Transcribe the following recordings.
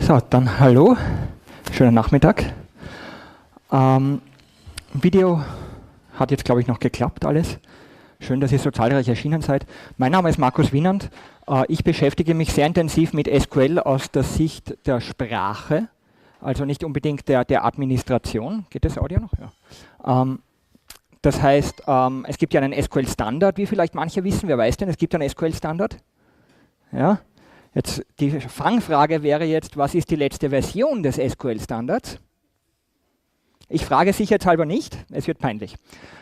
So, dann hallo, schönen Nachmittag. Video hat jetzt, glaube ich, noch geklappt alles. Schön, dass ihr so zahlreich erschienen seid. Mein Name ist Markus Wienand. Ich beschäftige mich sehr intensiv mit SQL aus der Sicht der Sprache, also nicht unbedingt der Administration. Geht das Audio noch? Ja. Das heißt, es gibt ja einen SQL-Standard, wie vielleicht manche wissen. Wer weiß denn, es gibt einen SQL-Standard? Ja. Jetzt die Fangfrage wäre jetzt, was ist die letzte Version des SQL-Standards? Ich frage sicherheitshalber nicht, es wird peinlich.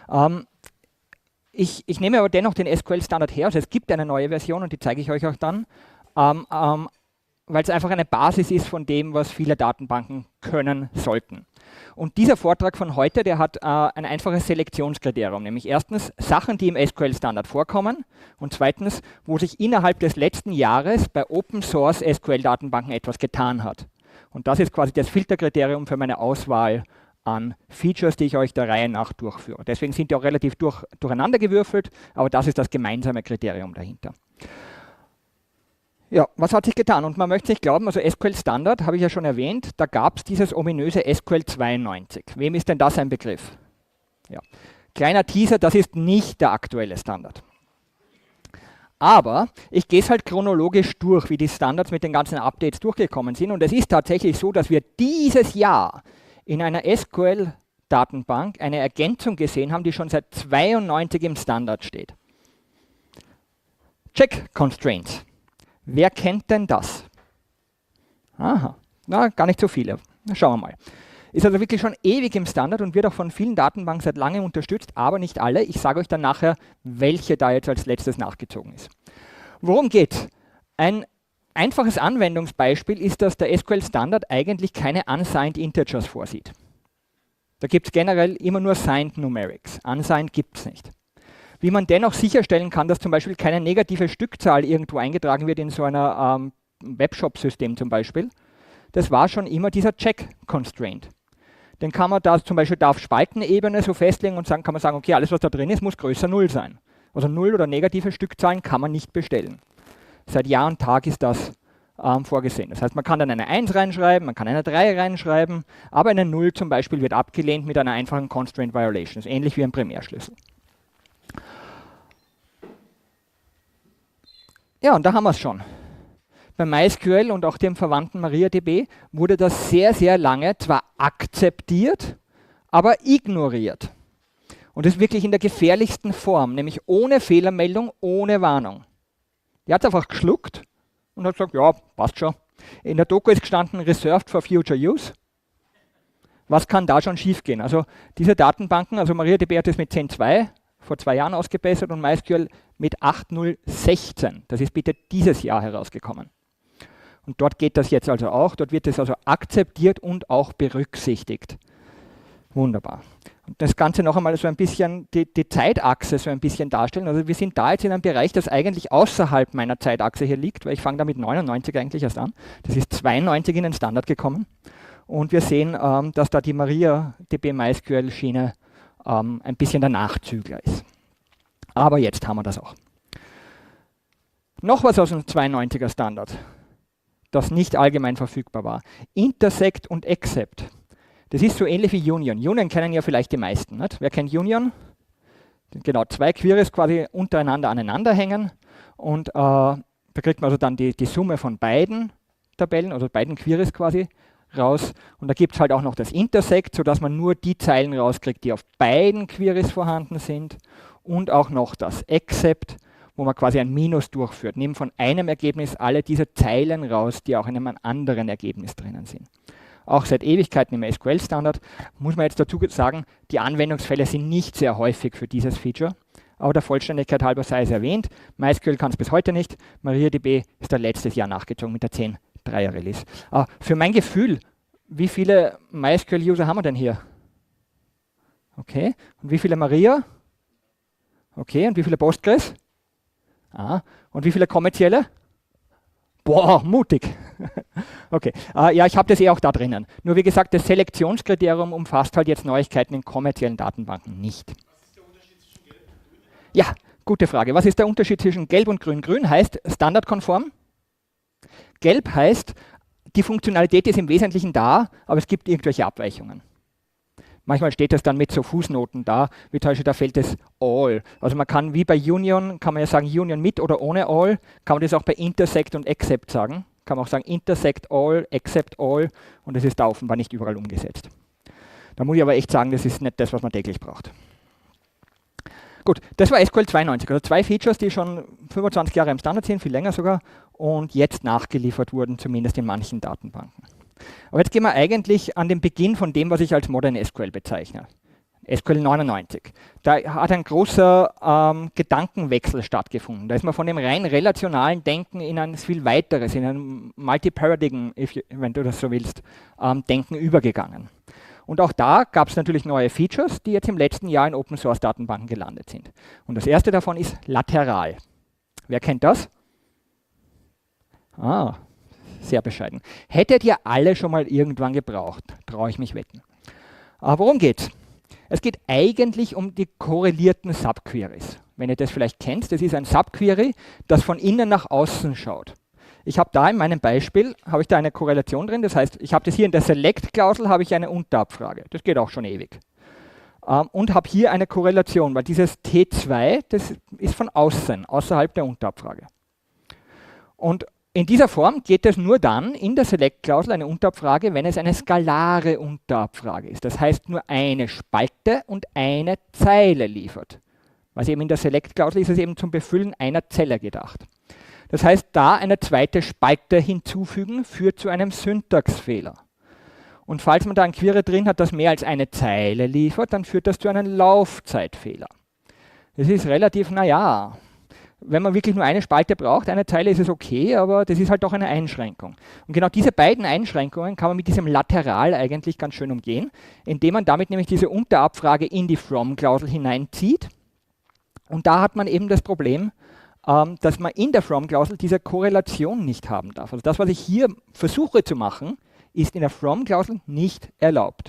Ich nehme aber dennoch den SQL-Standard her, also es gibt eine neue Version und die zeige ich euch auch dann, weil es einfach eine Basis ist von dem, was viele Datenbanken können sollten. Und dieser Vortrag von heute, der hat ein einfaches Selektionskriterium, nämlich erstens Sachen, die im SQL-Standard vorkommen und zweitens, wo sich innerhalb des letzten Jahres bei Open-Source SQL-Datenbanken etwas getan hat. Und das ist quasi das Filterkriterium für meine Auswahl an Features, die ich euch der Reihe nach durchführe. Deswegen sind die auch relativ durcheinander gewürfelt, aber das ist das gemeinsame Kriterium dahinter. Ja, was hat sich getan? Und man möchte nicht glauben, also SQL Standard, habe ich ja schon erwähnt, da gab es dieses ominöse SQL 92. Wem ist denn das ein Begriff? Ja. Kleiner Teaser, das ist nicht der aktuelle Standard. Aber ich gehe es halt chronologisch durch, wie die Standards mit den ganzen Updates durchgekommen sind. Und es ist tatsächlich so, dass wir dieses Jahr in einer SQL-Datenbank eine Ergänzung gesehen haben, die schon seit 92 im Standard steht. Check Constraints. Wer kennt denn das? Aha, na, gar nicht so viele. Na, schauen wir mal. Ist also wirklich schon ewig im Standard und wird auch von vielen Datenbanken seit langem unterstützt, aber nicht alle. Ich sage euch dann nachher, welche da jetzt als letztes nachgezogen ist. Worum geht's? Ein einfaches Anwendungsbeispiel ist, dass der SQL-Standard eigentlich keine unsigned Integers vorsieht. Da gibt es generell immer nur signed Numerics. Unsigned gibt es nicht. Wie man dennoch sicherstellen kann, dass zum Beispiel keine negative Stückzahl irgendwo eingetragen wird in so einer Webshop-System zum Beispiel, das war schon immer dieser Check-Constraint. Den kann man da zum Beispiel auf Spaltenebene so festlegen und kann man sagen, okay, alles was da drin ist, muss größer 0 sein. Also 0 oder negative Stückzahlen kann man nicht bestellen. Seit Jahr und Tag ist das vorgesehen. Das heißt, man kann dann eine 1 reinschreiben, man kann eine 3 reinschreiben, aber eine 0 zum Beispiel wird abgelehnt mit einer einfachen Constraint Violation. Das ist ähnlich wie ein Primärschlüssel. Ja, und da haben wir es schon. Bei MySQL und auch dem verwandten MariaDB wurde das sehr, sehr lange zwar akzeptiert, aber ignoriert. Und das wirklich in der gefährlichsten Form, nämlich ohne Fehlermeldung, ohne Warnung. Die hat es einfach geschluckt und hat gesagt, ja, passt schon. In der Doku ist gestanden, reserved for future use. Was kann da schon schiefgehen? Also diese Datenbanken, also MariaDB hat es mit 10.2 vor 2 Jahren ausgebessert und MySQL mit 8.0.16. Das ist bitte dieses Jahr herausgekommen. Und dort geht das jetzt also auch. Dort wird es also akzeptiert und auch berücksichtigt. Wunderbar. Und das Ganze noch einmal so ein bisschen die Zeitachse so ein bisschen darstellen. Also wir sind da jetzt in einem Bereich, das eigentlich außerhalb meiner Zeitachse hier liegt, weil ich fange da mit 99 eigentlich erst an. Das ist 92 in den Standard gekommen. Und wir sehen, dass da die MariaDB MySQL Schiene ein bisschen der Nachzügler ist. Aber jetzt haben wir das auch. Noch was aus dem 92er Standard, das nicht allgemein verfügbar war. Intersect und Except. Das ist so ähnlich wie Union. Union kennen ja vielleicht die meisten. Nicht? Wer kennt Union? Genau, 2 Queries quasi untereinander aneinander hängen und da kriegt man also dann die Summe von beiden Tabellen, also beiden Queries quasi raus. Und da gibt es halt auch noch das Intersect, sodass man nur die Zeilen rauskriegt, die auf beiden Queries vorhanden sind. Und auch noch das Except, wo man quasi ein Minus durchführt. Nimmt von einem Ergebnis alle diese Zeilen raus, die auch in einem anderen Ergebnis drinnen sind. Auch seit Ewigkeiten im SQL-Standard muss man jetzt dazu sagen, die Anwendungsfälle sind nicht sehr häufig für dieses Feature. Aber der Vollständigkeit halber sei es erwähnt. MySQL kann es bis heute nicht. MariaDB ist da letztes Jahr nachgezogen mit der 10.3er Release. Für mein Gefühl, wie viele MySQL-User haben wir denn hier? Okay. Und wie viele Maria? Okay. Und wie viele Postgres? Und wie viele kommerzielle? Boah, mutig. Okay. Ja, ich habe das auch da drinnen. Nur wie gesagt, das Selektionskriterium umfasst halt jetzt Neuigkeiten in kommerziellen Datenbanken nicht. Was ist der Unterschied zwischen Gelb und Grün? Ja, gute Frage. Was ist der Unterschied zwischen Gelb und Grün? Grün heißt standardkonform. Gelb heißt, die Funktionalität ist im Wesentlichen da, aber es gibt irgendwelche Abweichungen. Manchmal steht das dann mit so Fußnoten da, wie zum Beispiel da fehlt das all. Also man kann, wie bei Union, kann man ja sagen Union mit oder ohne all, kann man das auch bei intersect und except sagen. Kann man auch sagen intersect all, except all, und das ist da offenbar nicht überall umgesetzt. Da muss ich aber echt sagen, das ist nicht das, was man täglich braucht. Gut, das war SQL 92, also 2 Features, die schon 25 Jahre im Standard sind, viel länger sogar, und jetzt nachgeliefert wurden, zumindest in manchen Datenbanken. Aber jetzt gehen wir eigentlich an den Beginn von dem, was ich als Modern SQL bezeichne. SQL 99. Da hat ein großer Gedankenwechsel stattgefunden. Da ist man von dem rein relationalen Denken in ein viel weiteres, in ein Multi-Paradigm, wenn du das so willst, Denken übergegangen. Und auch da gab es natürlich neue Features, die jetzt im letzten Jahr in Open-Source-Datenbanken gelandet sind. Und das erste davon ist lateral. Wer kennt das? Ah, sehr bescheiden. Hättet ihr alle schon mal irgendwann gebraucht, traue ich mich wetten. Aber worum geht's? Es geht eigentlich um die korrelierten Subqueries. Wenn ihr das vielleicht kennt, das ist ein Subquery, das von innen nach außen schaut. Ich habe da in meinem Beispiel, habe ich da eine Korrelation drin, das heißt, ich habe das hier in der Select-Klausel, habe ich eine Unterabfrage. Das geht auch schon ewig. Und habe hier eine Korrelation, weil dieses T2, das ist von außen, außerhalb der Unterabfrage. Und in dieser Form geht es nur dann in der Select-Klausel eine Unterabfrage, wenn es eine skalare Unterabfrage ist. Das heißt, nur eine Spalte und eine Zeile liefert. Was eben in der Select-Klausel ist es eben zum Befüllen einer Zelle gedacht. Das heißt, da eine zweite Spalte hinzufügen, führt zu einem Syntaxfehler. Und falls man da ein Query drin hat, das mehr als eine Zeile liefert, dann führt das zu einem Laufzeitfehler. Das ist relativ, naja, wenn man wirklich nur eine Spalte braucht, eine Zeile ist es okay, aber das ist halt auch eine Einschränkung. Und genau diese beiden Einschränkungen kann man mit diesem Lateral eigentlich ganz schön umgehen, indem man damit nämlich diese Unterabfrage in die From-Klausel hineinzieht. Und da hat man eben das Problem, dass man in der From-Klausel diese Korrelation nicht haben darf. Also das, was ich hier versuche zu machen, ist in der From-Klausel nicht erlaubt.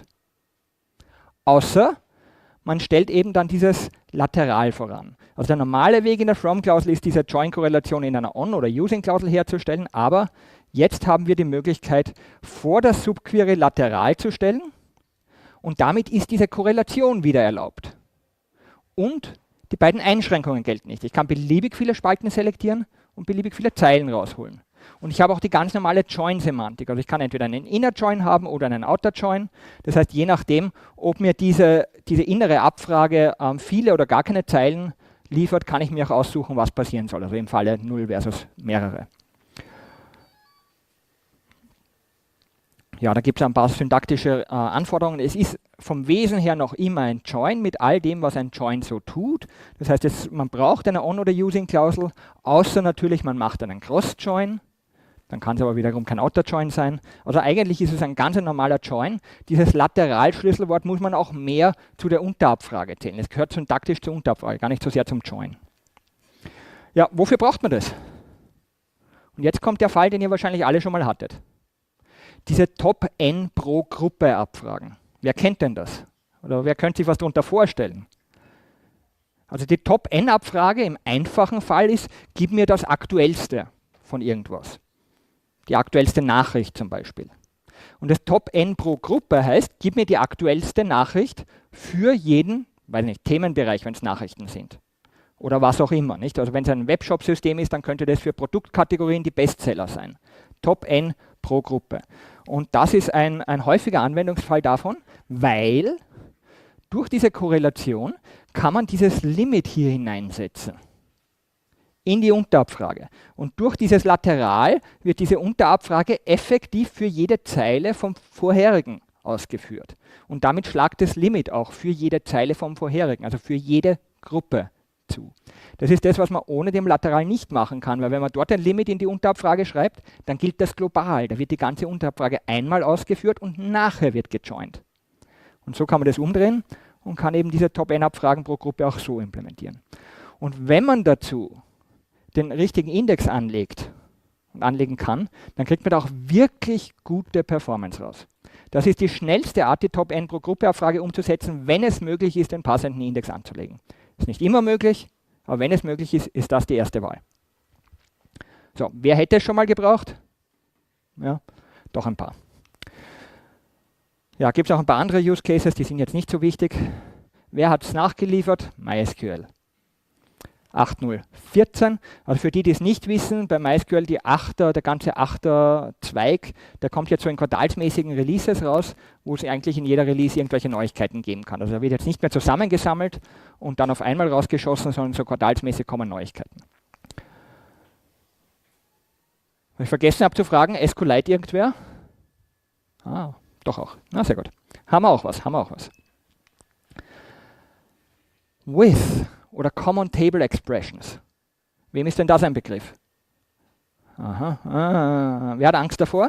Außer man stellt eben dann dieses Lateral voran. Also der normale Weg in der From-Klausel ist, diese Join-Korrelation in einer On- oder Using-Klausel herzustellen, aber jetzt haben wir die Möglichkeit, vor der Subquery lateral zu stellen, und damit ist diese Korrelation wieder erlaubt. Und die beiden Einschränkungen gelten nicht. Ich kann beliebig viele Spalten selektieren und beliebig viele Zeilen rausholen. Und ich habe auch die ganz normale Join-Semantik. Also ich kann entweder einen Inner-Join haben oder einen Outer-Join. Das heißt, je nachdem, ob mir diese innere Abfrage viele oder gar keine Zeilen liefert, kann ich mir auch aussuchen, was passieren soll. Also im Falle 0 versus mehrere. Ja, da gibt es ein paar syntaktische Anforderungen. Es ist vom Wesen her noch immer ein Join mit all dem, was ein Join so tut. Das heißt, man braucht eine On- oder Using-Klausel, außer natürlich, man macht einen Cross-Join. Dann kann es aber wiederum kein Outer-Join sein. Also eigentlich ist es ein ganz normaler Join. Dieses Lateral-Schlüsselwort muss man auch mehr zu der Unterabfrage zählen. Es gehört syntaktisch zur Unterabfrage, gar nicht so sehr zum Join. Ja, wofür braucht man das? Und jetzt kommt der Fall, den ihr wahrscheinlich alle schon mal hattet. Diese Top-N pro Gruppe abfragen. Wer kennt denn das? Oder wer könnte sich was darunter vorstellen? Also die Top-N-Abfrage im einfachen Fall ist, gib mir das Aktuellste von irgendwas. Die aktuellste Nachricht zum Beispiel. Und das Top-N pro Gruppe heißt, gib mir die aktuellste Nachricht für jeden, weiß nicht, Themenbereich, wenn es Nachrichten sind. Oder was auch immer. Nicht? Also wenn es ein Webshop-System ist, dann könnte das für Produktkategorien die Bestseller sein. Top-N pro Gruppe. Und das ist ein häufiger Anwendungsfall davon, weil durch diese Korrelation kann man dieses Limit hier hineinsetzen in die Unterabfrage. Und durch dieses Lateral wird diese Unterabfrage effektiv für jede Zeile vom vorherigen ausgeführt. Und damit schlagt das Limit auch für jede Zeile vom vorherigen, also für jede Gruppe zu. Das ist das, was man ohne dem Lateral nicht machen kann, weil wenn man dort ein Limit in die Unterabfrage schreibt, dann gilt das global. Da wird die ganze Unterabfrage einmal ausgeführt und nachher wird gejoint. Und so kann man das umdrehen und kann eben diese Top-N-Abfragen pro Gruppe auch so implementieren. Und wenn man dazu den richtigen Index anlegt und anlegen kann, dann kriegt man da auch wirklich gute Performance raus. Das ist die schnellste Art, die Top-N pro Gruppe-Abfrage umzusetzen, wenn es möglich ist, den passenden Index anzulegen. Ist nicht immer möglich, aber wenn es möglich ist, ist das die erste Wahl. So, wer hätte es schon mal gebraucht? Ja. Doch ein paar. Ja, gibt es auch ein paar andere Use Cases, die sind jetzt nicht so wichtig. Wer hat es nachgeliefert? MySQL. 8.0.14. Also für die, die es nicht wissen, bei MySQL der ganze 8er Zweig, der kommt jetzt so in quartalsmäßigen Releases raus, wo es eigentlich in jeder Release irgendwelche Neuigkeiten geben kann. Also er wird jetzt nicht mehr zusammengesammelt und dann auf einmal rausgeschossen, sondern so quartalsmäßig kommen Neuigkeiten. Habe ich vergessen abzufragen, SQLite irgendwer? Ah, doch auch. Na, sehr gut. Haben wir auch was. With oder Common Table Expressions. Wem ist denn das ein Begriff? Aha, wer hat Angst davor?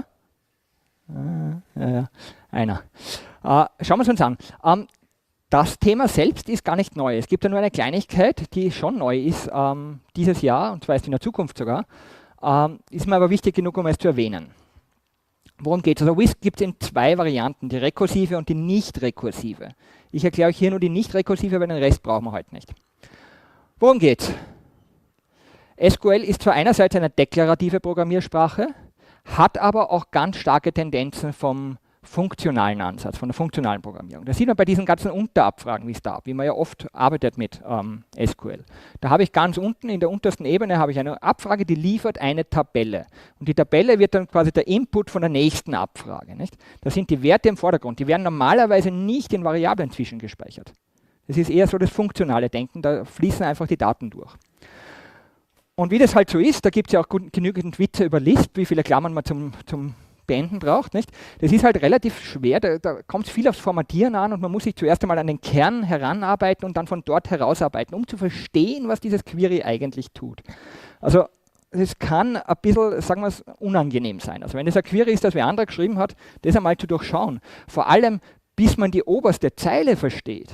Einer. Schauen wir es uns an. Das Thema selbst ist gar nicht neu. Es gibt ja nur eine Kleinigkeit, die schon neu ist dieses Jahr, und zwar ist in der Zukunft sogar. Ist mir aber wichtig genug, um es zu erwähnen. Worum geht es? Also WISP gibt es in zwei Varianten, die rekursive und die nicht-rekursive. Ich erkläre euch hier nur die nicht-rekursive, weil den Rest brauchen wir heute nicht. Worum geht's? SQL ist zwar einerseits eine deklarative Programmiersprache, hat aber auch ganz starke Tendenzen vom funktionalen Ansatz, von der funktionalen Programmierung. Das sieht man bei diesen ganzen Unterabfragen, wie man ja oft arbeitet mit SQL. Da habe ich ganz unten, in der untersten Ebene, habe ich eine Abfrage, die liefert eine Tabelle. Und die Tabelle wird dann quasi der Input von der nächsten Abfrage. Nicht? Da sind die Werte im Vordergrund. Die werden normalerweise nicht in Variablen zwischengespeichert. Das ist eher so das funktionale Denken, da fließen einfach die Daten durch. Und wie das halt so ist, da gibt es ja auch genügend Witze über Lisp, wie viele Klammern man zum Beenden braucht. Nicht? Das ist halt relativ schwer, da kommt es viel aufs Formatieren an und man muss sich zuerst einmal an den Kern heranarbeiten und dann von dort herausarbeiten, um zu verstehen, was dieses Query eigentlich tut. Also es kann ein bisschen, sagen wir es, unangenehm sein. Also wenn das ein Query ist, das wer andere geschrieben hat, das einmal zu durchschauen. Vor allem, bis man die oberste Zeile versteht,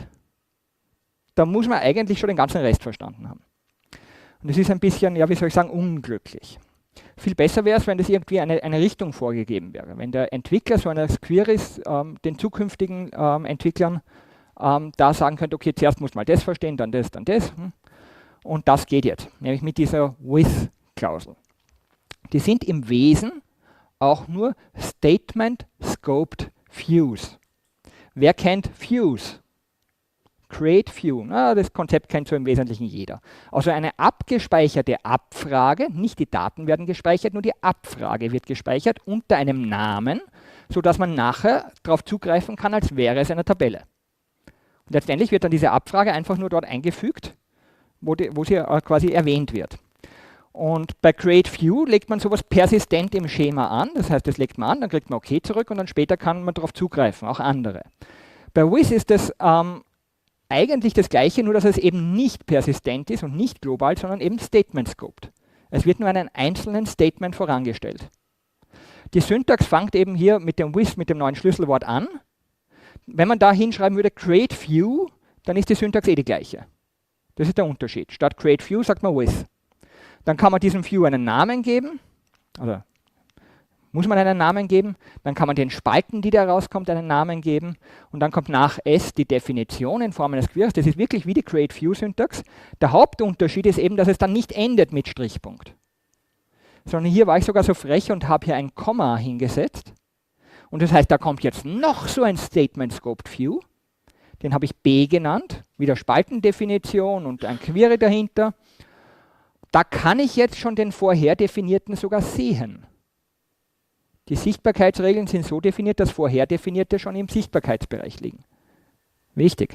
da muss man eigentlich schon den ganzen Rest verstanden haben. Und das ist ein bisschen, ja, wie soll ich sagen, unglücklich. Viel besser wäre es, wenn das irgendwie eine Richtung vorgegeben wäre. Wenn der Entwickler so eines Queries den zukünftigen Entwicklern da sagen könnte, okay, zuerst muss man das verstehen, dann das. Und das geht jetzt, nämlich mit dieser With-Klausel. Die sind im Wesen auch nur Statement-Scoped Views. Wer kennt Views? Create View, das Konzept kennt so im Wesentlichen jeder. Also eine abgespeicherte Abfrage, nicht die Daten werden gespeichert, nur die Abfrage wird gespeichert unter einem Namen, sodass man nachher darauf zugreifen kann, als wäre es eine Tabelle. Und letztendlich wird dann diese Abfrage einfach nur dort eingefügt, wo sie quasi erwähnt wird. Und bei Create View legt man sowas persistent im Schema an, das heißt, das legt man an, dann kriegt man OK zurück und dann später kann man darauf zugreifen, auch andere. Bei With ist das eigentlich das Gleiche, nur dass es eben nicht persistent ist und nicht global, sondern eben Statement-Scoped. Es wird nur einen einzelnen Statement vorangestellt. Die Syntax fängt eben hier mit dem With, mit dem neuen Schlüsselwort an. Wenn man da hinschreiben würde Create View, dann ist die Syntax die gleiche. Das ist der Unterschied. Statt Create View sagt man With. Dann kann man diesem View einen Namen geben, also muss man einen Namen geben, dann kann man den Spalten, die da rauskommt, einen Namen geben und dann kommt nach S die Definition in Form eines Queries. Das ist wirklich wie die Create-View-Syntax. Der Hauptunterschied ist eben, dass es dann nicht endet mit Strichpunkt. Sondern hier war ich sogar so frech und habe hier ein Komma hingesetzt. Und das heißt, da kommt jetzt noch so ein Statement-Scoped-View. Den habe ich B genannt, wieder Spaltendefinition und ein Query dahinter. Da kann ich jetzt schon den vorher definierten sogar sehen. Die Sichtbarkeitsregeln sind so definiert, dass vorher definierte schon im Sichtbarkeitsbereich liegen. Wichtig.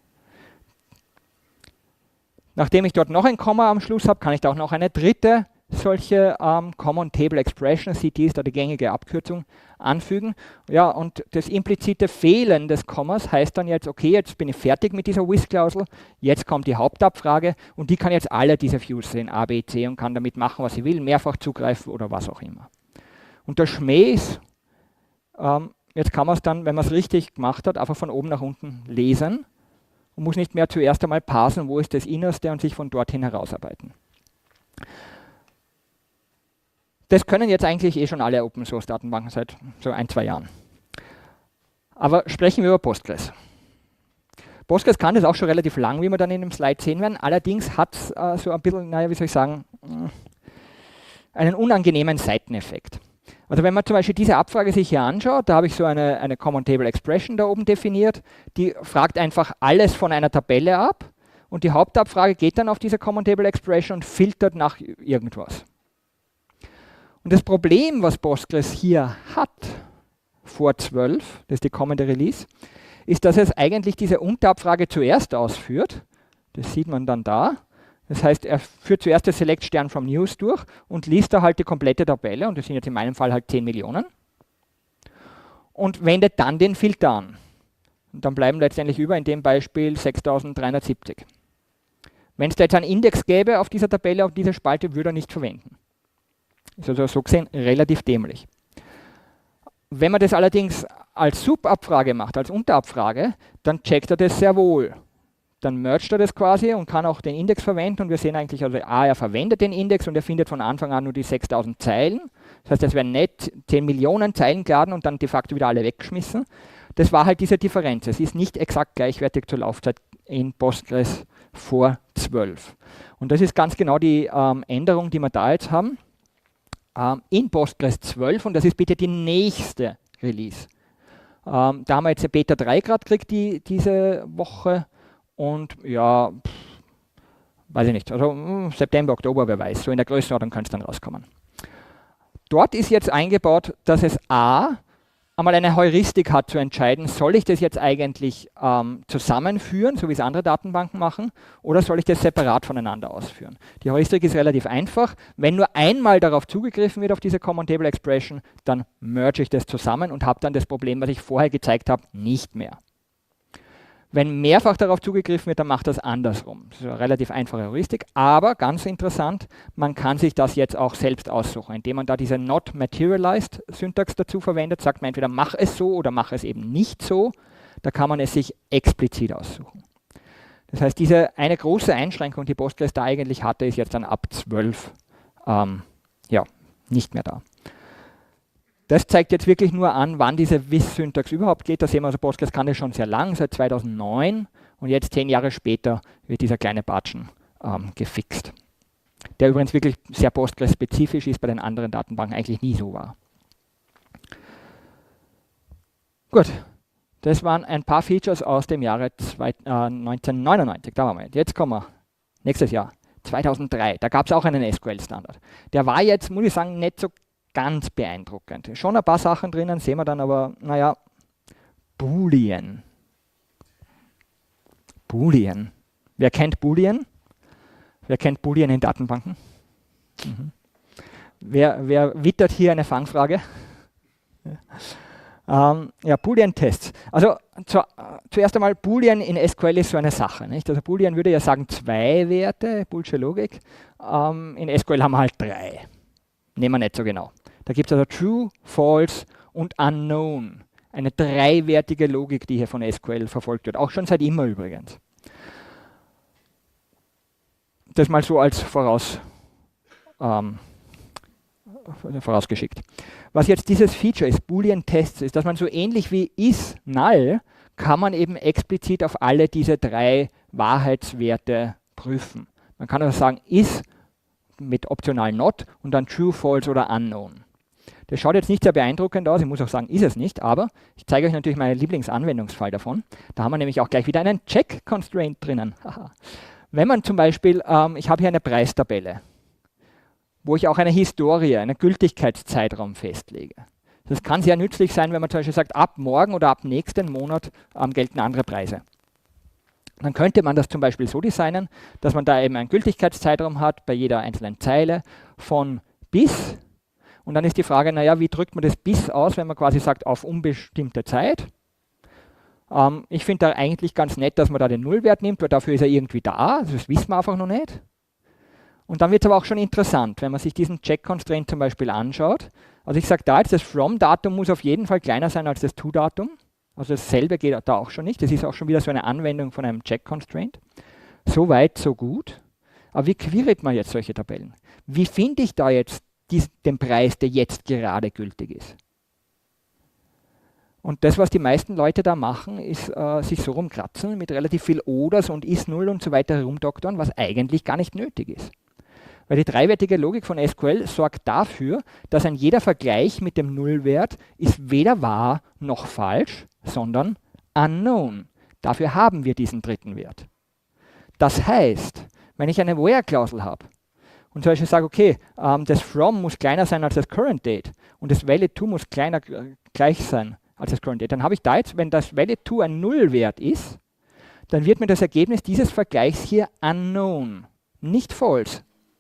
Nachdem ich dort noch ein Komma am Schluss habe, kann ich da auch noch eine dritte solche Common Table Expression, CT ist da die gängige Abkürzung, anfügen. Ja, und das implizite Fehlen des Kommas heißt dann jetzt, okay, jetzt bin ich fertig mit dieser With-Klausel, jetzt kommt die Hauptabfrage und die kann jetzt alle diese Views sehen, A, B, C und kann damit machen, was sie will, mehrfach zugreifen oder was auch immer. Und der Schmäh ist, jetzt kann man es dann, wenn man es richtig gemacht hat, einfach von oben nach unten lesen und muss nicht mehr zuerst einmal parsen, wo ist das Innerste und sich von dorthin herausarbeiten. Das können jetzt eigentlich schon alle Open-Source-Datenbanken seit so 1-2 Jahren. Aber sprechen wir über Postgres. Postgres kann das auch schon relativ lang, wie wir dann in dem Slide sehen werden. Allerdings hat es so ein bisschen, naja, wie soll ich sagen, einen unangenehmen Seiteneffekt. Also wenn man zum Beispiel diese Abfrage sich hier anschaut, da habe ich so eine Common Table Expression da oben definiert, die fragt einfach alles von einer Tabelle ab und die Hauptabfrage geht dann auf diese Common Table Expression und filtert nach irgendwas. Und das Problem, was Postgres hier hat, vor 12, das ist die kommende Release, ist, dass es eigentlich diese Unterabfrage zuerst ausführt. Das sieht man dann da. Das heißt, er führt zuerst das Select Stern from News durch und liest da halt die komplette Tabelle, und das sind jetzt in meinem Fall halt 10 Millionen, und wendet dann den Filter an. Und dann bleiben letztendlich über in dem Beispiel 6370. Wenn es da jetzt einen Index gäbe auf dieser Tabelle, auf dieser Spalte, würde er nicht verwenden. Ist also so gesehen relativ dämlich. Wenn man das allerdings als Subabfrage macht, als Unterabfrage, dann checkt er das sehr wohl. Dann mergt er das quasi und kann auch den Index verwenden, und wir sehen eigentlich, also er verwendet den Index und er findet von Anfang an nur die 6000 Zeilen. Das heißt, es werden nicht 10 Millionen Zeilen geladen und dann de facto wieder alle weggeschmissen. Das war halt diese Differenz. Es ist nicht exakt gleichwertig zur Laufzeit in Postgres vor 12. Und das ist ganz genau die Änderung, die wir da jetzt haben. In Postgres 12, und das ist bitte die nächste Release. Da haben wir jetzt eine Beta 3 gerade gekriegt diese Woche. Und ja, weiß ich nicht, also September, Oktober, wer weiß, so in der Größenordnung kann es dann rauskommen. Dort ist jetzt eingebaut, dass es einmal eine Heuristik hat zu entscheiden, soll ich das jetzt eigentlich zusammenführen, so wie es andere Datenbanken machen, oder soll ich das separat voneinander ausführen. Die Heuristik ist relativ einfach. Wenn nur einmal darauf zugegriffen wird, auf diese Common Table Expression, dann merge ich das zusammen und habe dann das Problem, was ich vorher gezeigt habe, nicht mehr. Wenn mehrfach darauf zugegriffen wird, dann macht das andersrum. Das ist eine relativ einfache Heuristik, aber ganz interessant, man kann sich das jetzt auch selbst aussuchen, indem man da diese Not Materialized Syntax dazu verwendet, sagt man entweder mach es so oder mach es eben nicht so, da kann man es sich explizit aussuchen. Das heißt, diese eine große Einschränkung, die Postgres da eigentlich hatte, ist jetzt dann ab 12 nicht mehr da. Das zeigt jetzt wirklich nur an, wann diese With-Syntax überhaupt geht. Da sehen wir, also Postgres kann das schon sehr lang, seit 2009, und jetzt 10 Jahre später wird dieser kleine Batschen gefixt. Der übrigens wirklich sehr Postgres-spezifisch ist, bei den anderen Datenbanken eigentlich nie so war. Gut, das waren ein paar Features aus dem Jahre 1999. Da waren wir. Jetzt kommen wir, nächstes Jahr, 2003. Da gab es auch einen SQL-Standard. Der war jetzt, muss ich sagen, nicht so ganz beeindruckend. Schon ein paar Sachen drinnen, sehen wir dann aber, naja, Boolean. Boolean. Wer kennt Boolean? Wer kennt Boolean in Datenbanken? Wer wittert hier eine Fangfrage? Ja, Boolean-Tests. Also zuerst einmal, Boolean in SQL ist so eine Sache. Nicht? Also Boolean würde ja sagen 2 Werte, Boolsche Logik. In SQL haben wir halt 3. Nehmen wir nicht so genau. Da gibt es also True, False und Unknown. Eine 3-wertige Logik, die hier von SQL verfolgt wird. Auch schon seit immer übrigens. Das mal so als vorausgeschickt. Was jetzt dieses Feature ist, Boolean-Tests, ist, dass man so ähnlich wie is, null, kann man eben explizit auf alle diese 3 Wahrheitswerte prüfen. Man kann also sagen, is mit optional not und dann true, false oder unknown. Das schaut jetzt nicht sehr beeindruckend aus, ich muss auch sagen, ist es nicht, aber ich zeige euch natürlich meinen Lieblingsanwendungsfall davon. Da haben wir nämlich auch gleich wieder einen Check-Constraint drinnen. Wenn man zum Beispiel, ich habe hier eine Preistabelle, wo ich auch eine Historie, einen Gültigkeitszeitraum festlege. Das kann sehr nützlich sein, wenn man zum Beispiel sagt, ab morgen oder ab nächsten Monat gelten andere Preise. Dann könnte man das zum Beispiel so designen, dass man da eben einen Gültigkeitszeitraum hat bei jeder einzelnen Zeile von bis. Und dann ist die Frage, naja, wie drückt man das bis aus, wenn man quasi sagt, auf unbestimmte Zeit? Ich finde da eigentlich ganz nett, dass man da den Nullwert nimmt, weil dafür ist er irgendwie da. Das wissen wir einfach noch nicht. Und dann wird es aber auch schon interessant, wenn man sich diesen Check-Constraint zum Beispiel anschaut. Also ich sage da jetzt, das From-Datum muss auf jeden Fall kleiner sein als das To-Datum. Also dasselbe geht da auch schon nicht. Das ist auch schon wieder so eine Anwendung von einem Check-Constraint. So weit, so gut. Aber wie queryt man jetzt solche Tabellen? Wie finde ich da jetzt den Preis, der jetzt gerade gültig ist? Und das, was die meisten Leute da machen, ist sich so rumkratzen mit relativ viel Oders und Is 0 und so weiter herumdoktern, was eigentlich gar nicht nötig ist. Weil die dreiwertige Logik von SQL sorgt dafür, dass ein jeder Vergleich mit dem Nullwert ist weder wahr noch falsch, sondern unknown. Dafür haben wir diesen dritten Wert. Das heißt, wenn ich eine Where-Klausel habe und zum Beispiel sage, okay, das from muss kleiner sein als das current date und das valid to muss gleich sein als das current date, dann habe ich da jetzt, wenn das valid to ein Nullwert ist, dann wird mir das Ergebnis dieses Vergleichs hier unknown, nicht false.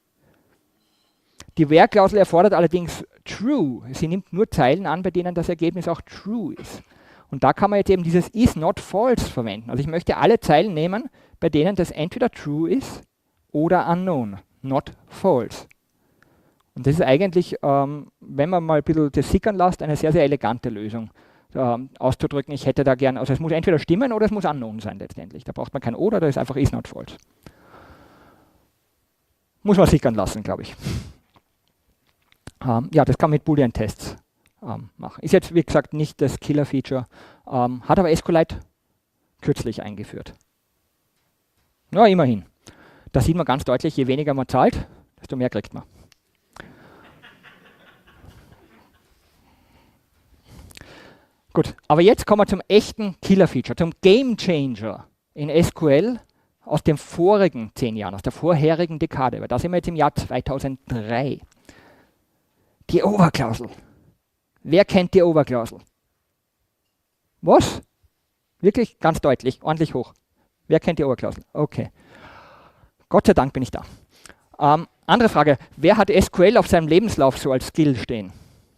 Die Where-Klausel erfordert allerdings true. Sie nimmt nur Zeilen an, bei denen das Ergebnis auch true ist. Und da kann man jetzt eben dieses is not false verwenden. Also ich möchte alle Zeilen nehmen, bei denen das entweder true ist oder unknown, not false. Und das ist eigentlich, wenn man mal ein bisschen das sickern lässt, eine sehr, sehr elegante Lösung auszudrücken. Ich hätte da gern, also es muss entweder stimmen oder es muss unknown sein letztendlich. Da braucht man kein oder, da ist einfach is not false. Muss man sickern lassen, glaube ich. Ja, das kann man mit Boolean-Tests machen. Ist jetzt, wie gesagt, nicht das Killer-Feature, hat aber SQLite kürzlich eingeführt. Ja, immerhin. Da sieht man ganz deutlich, je weniger man zahlt, desto mehr kriegt man. Gut, aber jetzt kommen wir zum echten Killer-Feature, zum Game-Changer in SQL aus den vorigen 10 Jahren, aus der vorherigen Dekade, weil da sind wir jetzt im Jahr 2003. Die Over-Klausel. Wer kennt die Over-Klausel? Was? Wirklich ganz deutlich, ordentlich hoch. Wer kennt die Over-Klausel? Okay. Gott sei Dank bin ich da. Andere Frage. Wer hat SQL auf seinem Lebenslauf so als Skill stehen?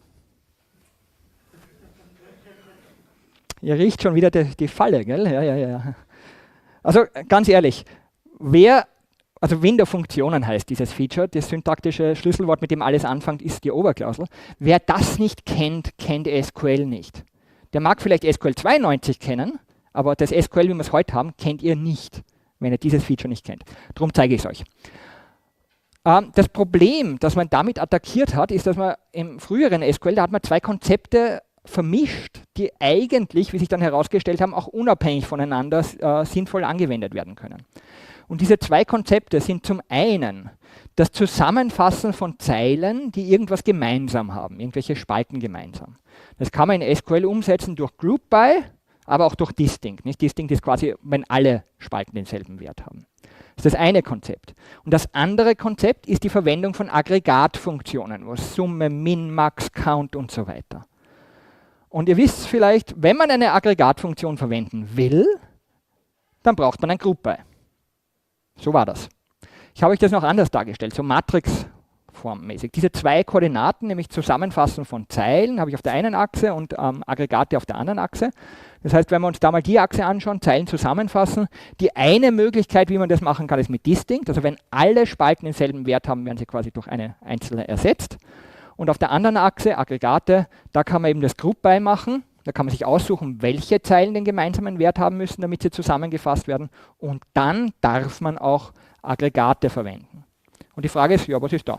Ihr riecht schon wieder die Falle, gell? Ja. Also ganz ehrlich, also Window-Funktionen heißt dieses Feature, das syntaktische Schlüsselwort, mit dem alles anfängt, ist die Over-Klausel. Wer das nicht kennt, kennt SQL nicht. Der mag vielleicht SQL 92 kennen, aber das SQL, wie wir es heute haben, kennt ihr nicht, wenn ihr dieses Feature nicht kennt. Darum zeige ich es euch. Das Problem, das man damit attackiert hat, ist, dass man im früheren SQL, da hat man zwei Konzepte vermischt, die eigentlich, wie sich dann herausgestellt haben, auch unabhängig voneinander sinnvoll angewendet werden können. Und diese zwei Konzepte sind zum einen das Zusammenfassen von Zeilen, die irgendwas gemeinsam haben, irgendwelche Spalten gemeinsam. Das kann man in SQL umsetzen durch Group By, aber auch durch Distinct. Nicht? Distinct ist quasi, wenn alle Spalten denselben Wert haben. Das ist das eine Konzept. Und das andere Konzept ist die Verwendung von Aggregatfunktionen, wo Summe, Min, Max, Count und so weiter. Und ihr wisst vielleicht, wenn man eine Aggregatfunktion verwenden will, dann braucht man ein Group By. So war das. Ich habe euch das noch anders dargestellt, so Matrix-formmäßig. Diese zwei Koordinaten, nämlich Zusammenfassen von Zeilen, habe ich auf der einen Achse und Aggregate auf der anderen Achse. Das heißt, wenn wir uns da mal die Achse anschauen, Zeilen zusammenfassen, die eine Möglichkeit, wie man das machen kann, ist mit Distinct. Also wenn alle Spalten denselben Wert haben, werden sie quasi durch eine einzelne ersetzt. Und auf der anderen Achse, Aggregate, da kann man eben das Group By machen. Da kann man sich aussuchen, welche Zeilen den gemeinsamen Wert haben müssen, damit sie zusammengefasst werden. Und dann darf man auch Aggregate verwenden. Und die Frage ist, ja, was ist da?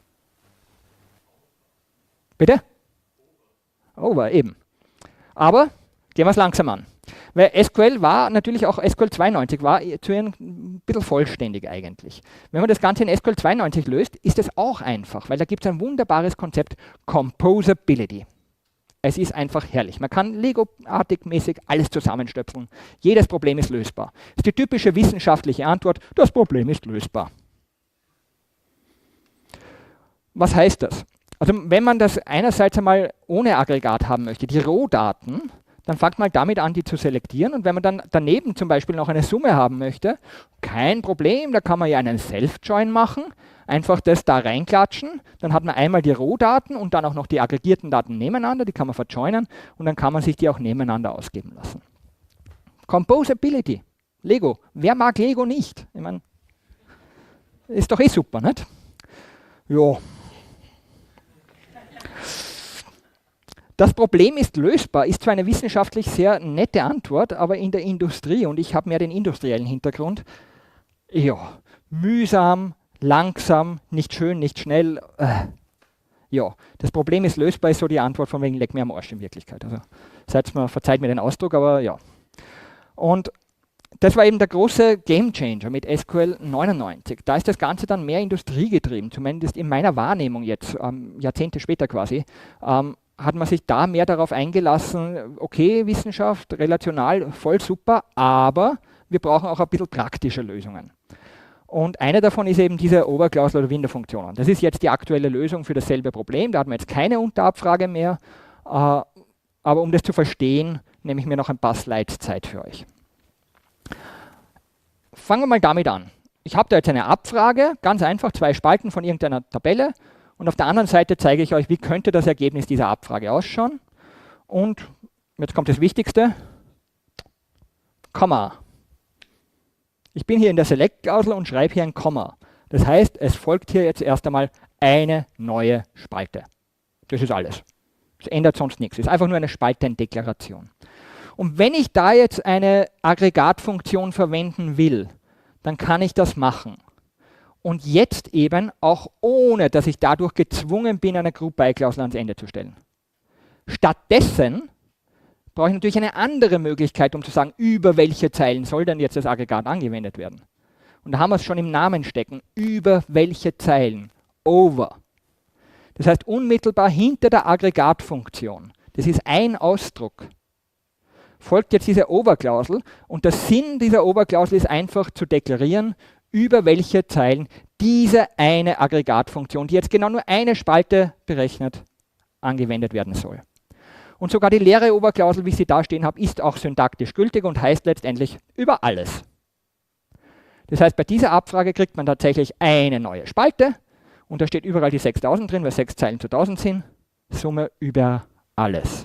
Bitte? Over, eben. Aber gehen wir es langsam an. Weil SQL war natürlich auch, SQL 92 war zu ein bisschen vollständig eigentlich. Wenn man das Ganze in SQL 92 löst, ist es auch einfach, weil da gibt es ein wunderbares Konzept, Composability. Es ist einfach herrlich. Man kann Lego-artig mäßig alles zusammenstöpseln. Jedes Problem ist lösbar. Das ist die typische wissenschaftliche Antwort, das Problem ist lösbar. Was heißt das? Also wenn man das einerseits einmal ohne Aggregat haben möchte, die Rohdaten, dann fängt man damit an, die zu selektieren. Und wenn man dann daneben zum Beispiel noch eine Summe haben möchte, kein Problem, da kann man ja einen Self-Join machen. Einfach das da reinklatschen, dann hat man einmal die Rohdaten und dann auch noch die aggregierten Daten nebeneinander, die kann man verjoinen und dann kann man sich die auch nebeneinander ausgeben lassen. Composability, Lego. Wer mag Lego nicht? Ich meine, ist doch eh super, nicht? Ja. Das Problem ist lösbar, ist zwar eine wissenschaftlich sehr nette Antwort, aber in der Industrie, und ich habe mehr den industriellen Hintergrund, ja, mühsam, langsam, nicht schön, nicht schnell. Ja, das Problem ist lösbar, ist so die Antwort von wegen leck mir am Arsch in Wirklichkeit. Also verzeiht mir den Ausdruck, aber ja. Und das war eben der große Gamechanger mit SQL 99. Da ist das Ganze dann mehr industriegetrieben, zumindest in meiner Wahrnehmung jetzt, Jahrzehnte später quasi, hat man sich da mehr darauf eingelassen, okay, Wissenschaft, relational, voll super, aber wir brauchen auch ein bisschen praktische Lösungen. Und eine davon ist eben diese Overklausel oder Window-Funktionen. Das ist jetzt die aktuelle Lösung für dasselbe Problem, da hat man jetzt keine Unterabfrage mehr, aber um das zu verstehen, nehme ich mir noch ein paar Slides Zeit für euch. Fangen wir mal damit an. Ich habe da jetzt eine Abfrage, ganz einfach, 2 Spalten von irgendeiner Tabelle. Und auf der anderen Seite zeige ich euch, wie könnte das Ergebnis dieser Abfrage ausschauen. Und jetzt kommt das Wichtigste, Komma. Ich bin hier in der Select-Klausel und schreibe hier ein Komma. Das heißt, es folgt hier jetzt erst einmal eine neue Spalte. Das ist alles. Es ändert sonst nichts. Es ist einfach nur eine Spaltendeklaration. Und wenn ich da jetzt eine Aggregatfunktion verwenden will, dann kann ich das machen. Und jetzt eben auch ohne, dass ich dadurch gezwungen bin, eine Group-by-Klausel ans Ende zu stellen. Stattdessen brauche ich natürlich eine andere Möglichkeit, um zu sagen, über welche Zeilen soll denn jetzt das Aggregat angewendet werden. Und da haben wir es schon im Namen stecken. Über welche Zeilen? Over. Das heißt, unmittelbar hinter der Aggregatfunktion, das ist ein Ausdruck, folgt jetzt diese Overklausel. Und der Sinn dieser Overklausel ist einfach zu deklarieren, über welche Zeilen diese eine Aggregatfunktion, die jetzt genau nur eine Spalte berechnet, angewendet werden soll. Und sogar die leere Oberklausel, wie ich sie da stehen habe, ist auch syntaktisch gültig und heißt letztendlich über alles. Das heißt, bei dieser Abfrage kriegt man tatsächlich eine neue Spalte und da steht überall die 6000 drin, weil 6 Zeilen zu 1000 sind. Summe über alles.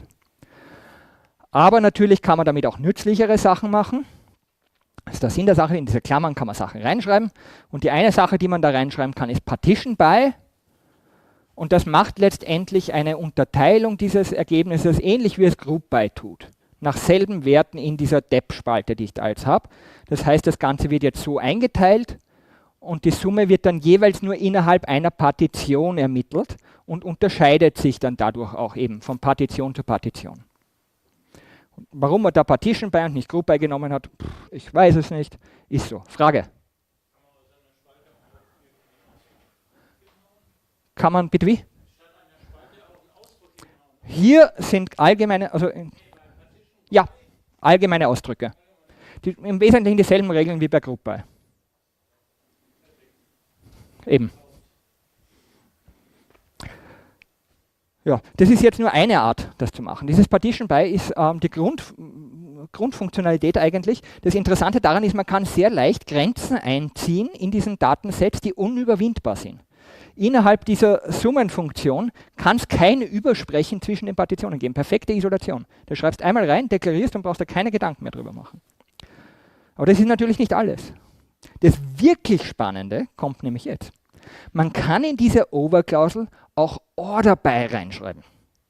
Aber natürlich kann man damit auch nützlichere Sachen machen. Das ist der Sinn der Sache, in diese Klammern kann man Sachen reinschreiben. Und die eine Sache, die man da reinschreiben kann, ist Partition by. Und das macht letztendlich eine Unterteilung dieses Ergebnisses, ähnlich wie es Group by tut. Nach selben Werten in dieser Dep-Spalte, die ich da jetzt habe. Das heißt, das Ganze wird jetzt so eingeteilt und die Summe wird dann jeweils nur innerhalb einer Partition ermittelt und unterscheidet sich dann dadurch auch eben von Partition zu Partition. Warum man da Partition by und nicht Group by genommen hat, ich weiß es nicht. Ist so. Frage? Kann man bitte wie? Hier sind allgemeine, also ja, allgemeine Ausdrücke. Die, im Wesentlichen dieselben Regeln wie bei Group by. Eben. Ja, das ist jetzt nur eine Art, das zu machen. Dieses Partition by ist die Grundfunktionalität eigentlich. Das Interessante daran ist, man kann sehr leicht Grenzen einziehen in diesen Datensets, die unüberwindbar sind. Innerhalb dieser Summenfunktion kann es kein Übersprechen zwischen den Partitionen geben. Perfekte Isolation. Du schreibst einmal rein, deklarierst und brauchst da keine Gedanken mehr drüber machen. Aber das ist natürlich nicht alles. Das wirklich Spannende kommt nämlich jetzt. Man kann in diese Overklausel auch Order by reinschreiben.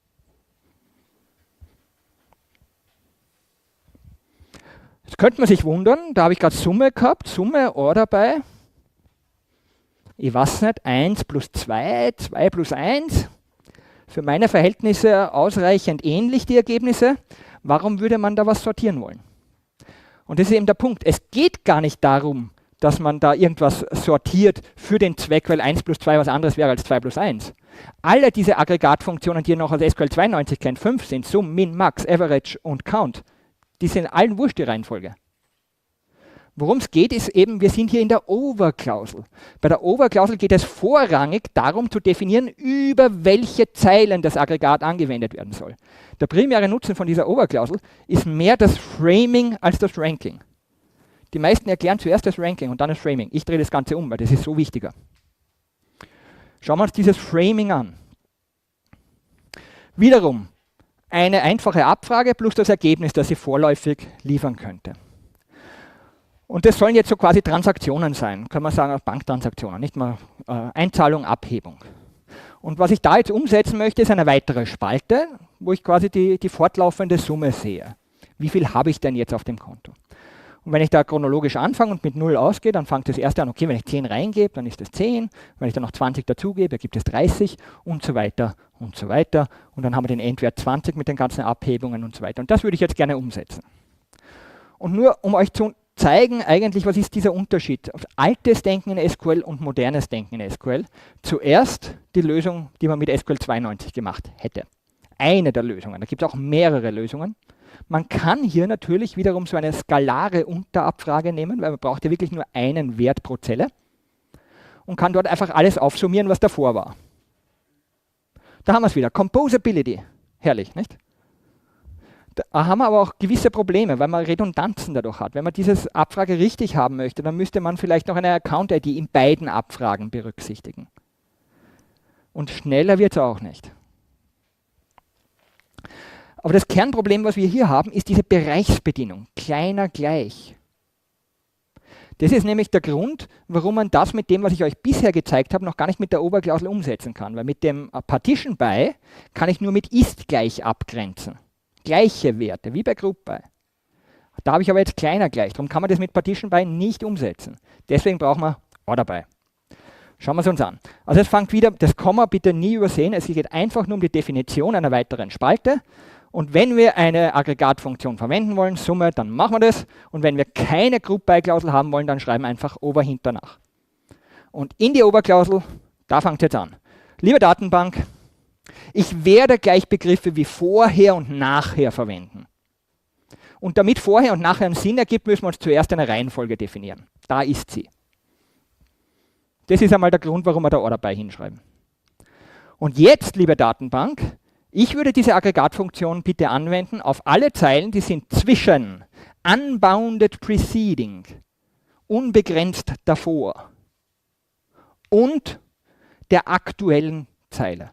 Jetzt könnte man sich wundern, da habe ich gerade Summe gehabt, Summe, Order by. Ich weiß nicht, 1 plus 2, 2 plus 1. Für meine Verhältnisse ausreichend ähnlich die Ergebnisse. Warum würde man da was sortieren wollen? Und das ist eben der Punkt. Es geht gar nicht darum, dass man da irgendwas sortiert für den Zweck, weil 1 plus 2 was anderes wäre als 2 plus 1. Alle diese Aggregatfunktionen, die ihr noch aus SQL 92 kennt, 5 sind Sum, Min, Max, Average und Count. Die sind allen wurscht, die Reihenfolge. Worum es geht, ist eben, wir sind hier in der Overklausel. Bei der Overklausel geht es vorrangig darum zu definieren, über welche Zeilen das Aggregat angewendet werden soll. Der primäre Nutzen von dieser Overklausel ist mehr das Framing als das Ranking. Die meisten erklären zuerst das Ranking und dann das Framing. Ich drehe das Ganze um, weil das ist so wichtiger. Schauen wir uns dieses Framing an. Wiederum eine einfache Abfrage plus das Ergebnis, das sie vorläufig liefern könnte. Und das sollen jetzt so quasi Transaktionen sein, kann man sagen, Banktransaktionen, nicht mal Einzahlung, Abhebung. Und was ich da jetzt umsetzen möchte, ist eine weitere Spalte, wo ich quasi die fortlaufende Summe sehe. Wie viel habe ich denn jetzt auf dem Konto? Und wenn ich da chronologisch anfange und mit 0 ausgehe, dann fängt das erste an, okay, wenn ich 10 reingebe, dann ist das 10, wenn ich dann noch 20 dazugebe, ergibt es 30 und so weiter und so weiter. Und dann haben wir den Endwert 20 mit den ganzen Abhebungen und so weiter. Und das würde ich jetzt gerne umsetzen. Und nur um euch zu zeigen eigentlich, was ist dieser Unterschied auf altes Denken in SQL und modernes Denken in SQL. Zuerst die Lösung, die man mit SQL 92 gemacht hätte. Eine der Lösungen. Da gibt es auch mehrere Lösungen. Man kann hier natürlich wiederum so eine skalare Unterabfrage nehmen, weil man braucht ja wirklich nur einen Wert pro Zelle und kann dort einfach alles aufsummieren, was davor war. Da haben wir es wieder. Composability. Herrlich, nicht? Da haben wir aber auch gewisse Probleme, weil man Redundanzen dadurch hat. Wenn man diese Abfrage richtig haben möchte, dann müsste man vielleicht noch eine Account-ID in beiden Abfragen berücksichtigen. Und schneller wird es auch nicht. Aber das Kernproblem, was wir hier haben, ist diese Bereichsbedienung. Kleiner gleich. Das ist nämlich der Grund, warum man das mit dem, was ich euch bisher gezeigt habe, noch gar nicht mit der Oberklausel umsetzen kann. Weil mit dem Partition by kann ich nur mit ist gleich abgrenzen. Gleiche Werte, wie bei Group by. Da habe ich aber jetzt kleiner gleich, darum kann man das mit Partition by nicht umsetzen. Deswegen brauchen wir Order by. Schauen wir es uns an. Also es fängt wieder, das Komma bitte nie übersehen, es geht einfach nur um die Definition einer weiteren Spalte. Und wenn wir eine Aggregatfunktion verwenden wollen, Summe, dann machen wir das. Und wenn wir keine Group-by-Klausel haben wollen, dann schreiben wir einfach Over hinter nach. Und in die Oberklausel, da fängt es jetzt an. Liebe Datenbank, ich werde gleich Begriffe wie vorher und nachher verwenden. Und damit vorher und nachher einen Sinn ergibt, müssen wir uns zuerst eine Reihenfolge definieren. Da ist sie. Das ist einmal der Grund, warum wir da Order by hinschreiben. Und jetzt, liebe Datenbank, ich würde diese Aggregatfunktion bitte anwenden auf alle Zeilen, die sind zwischen unbounded preceding, unbegrenzt davor, und der aktuellen Zeile.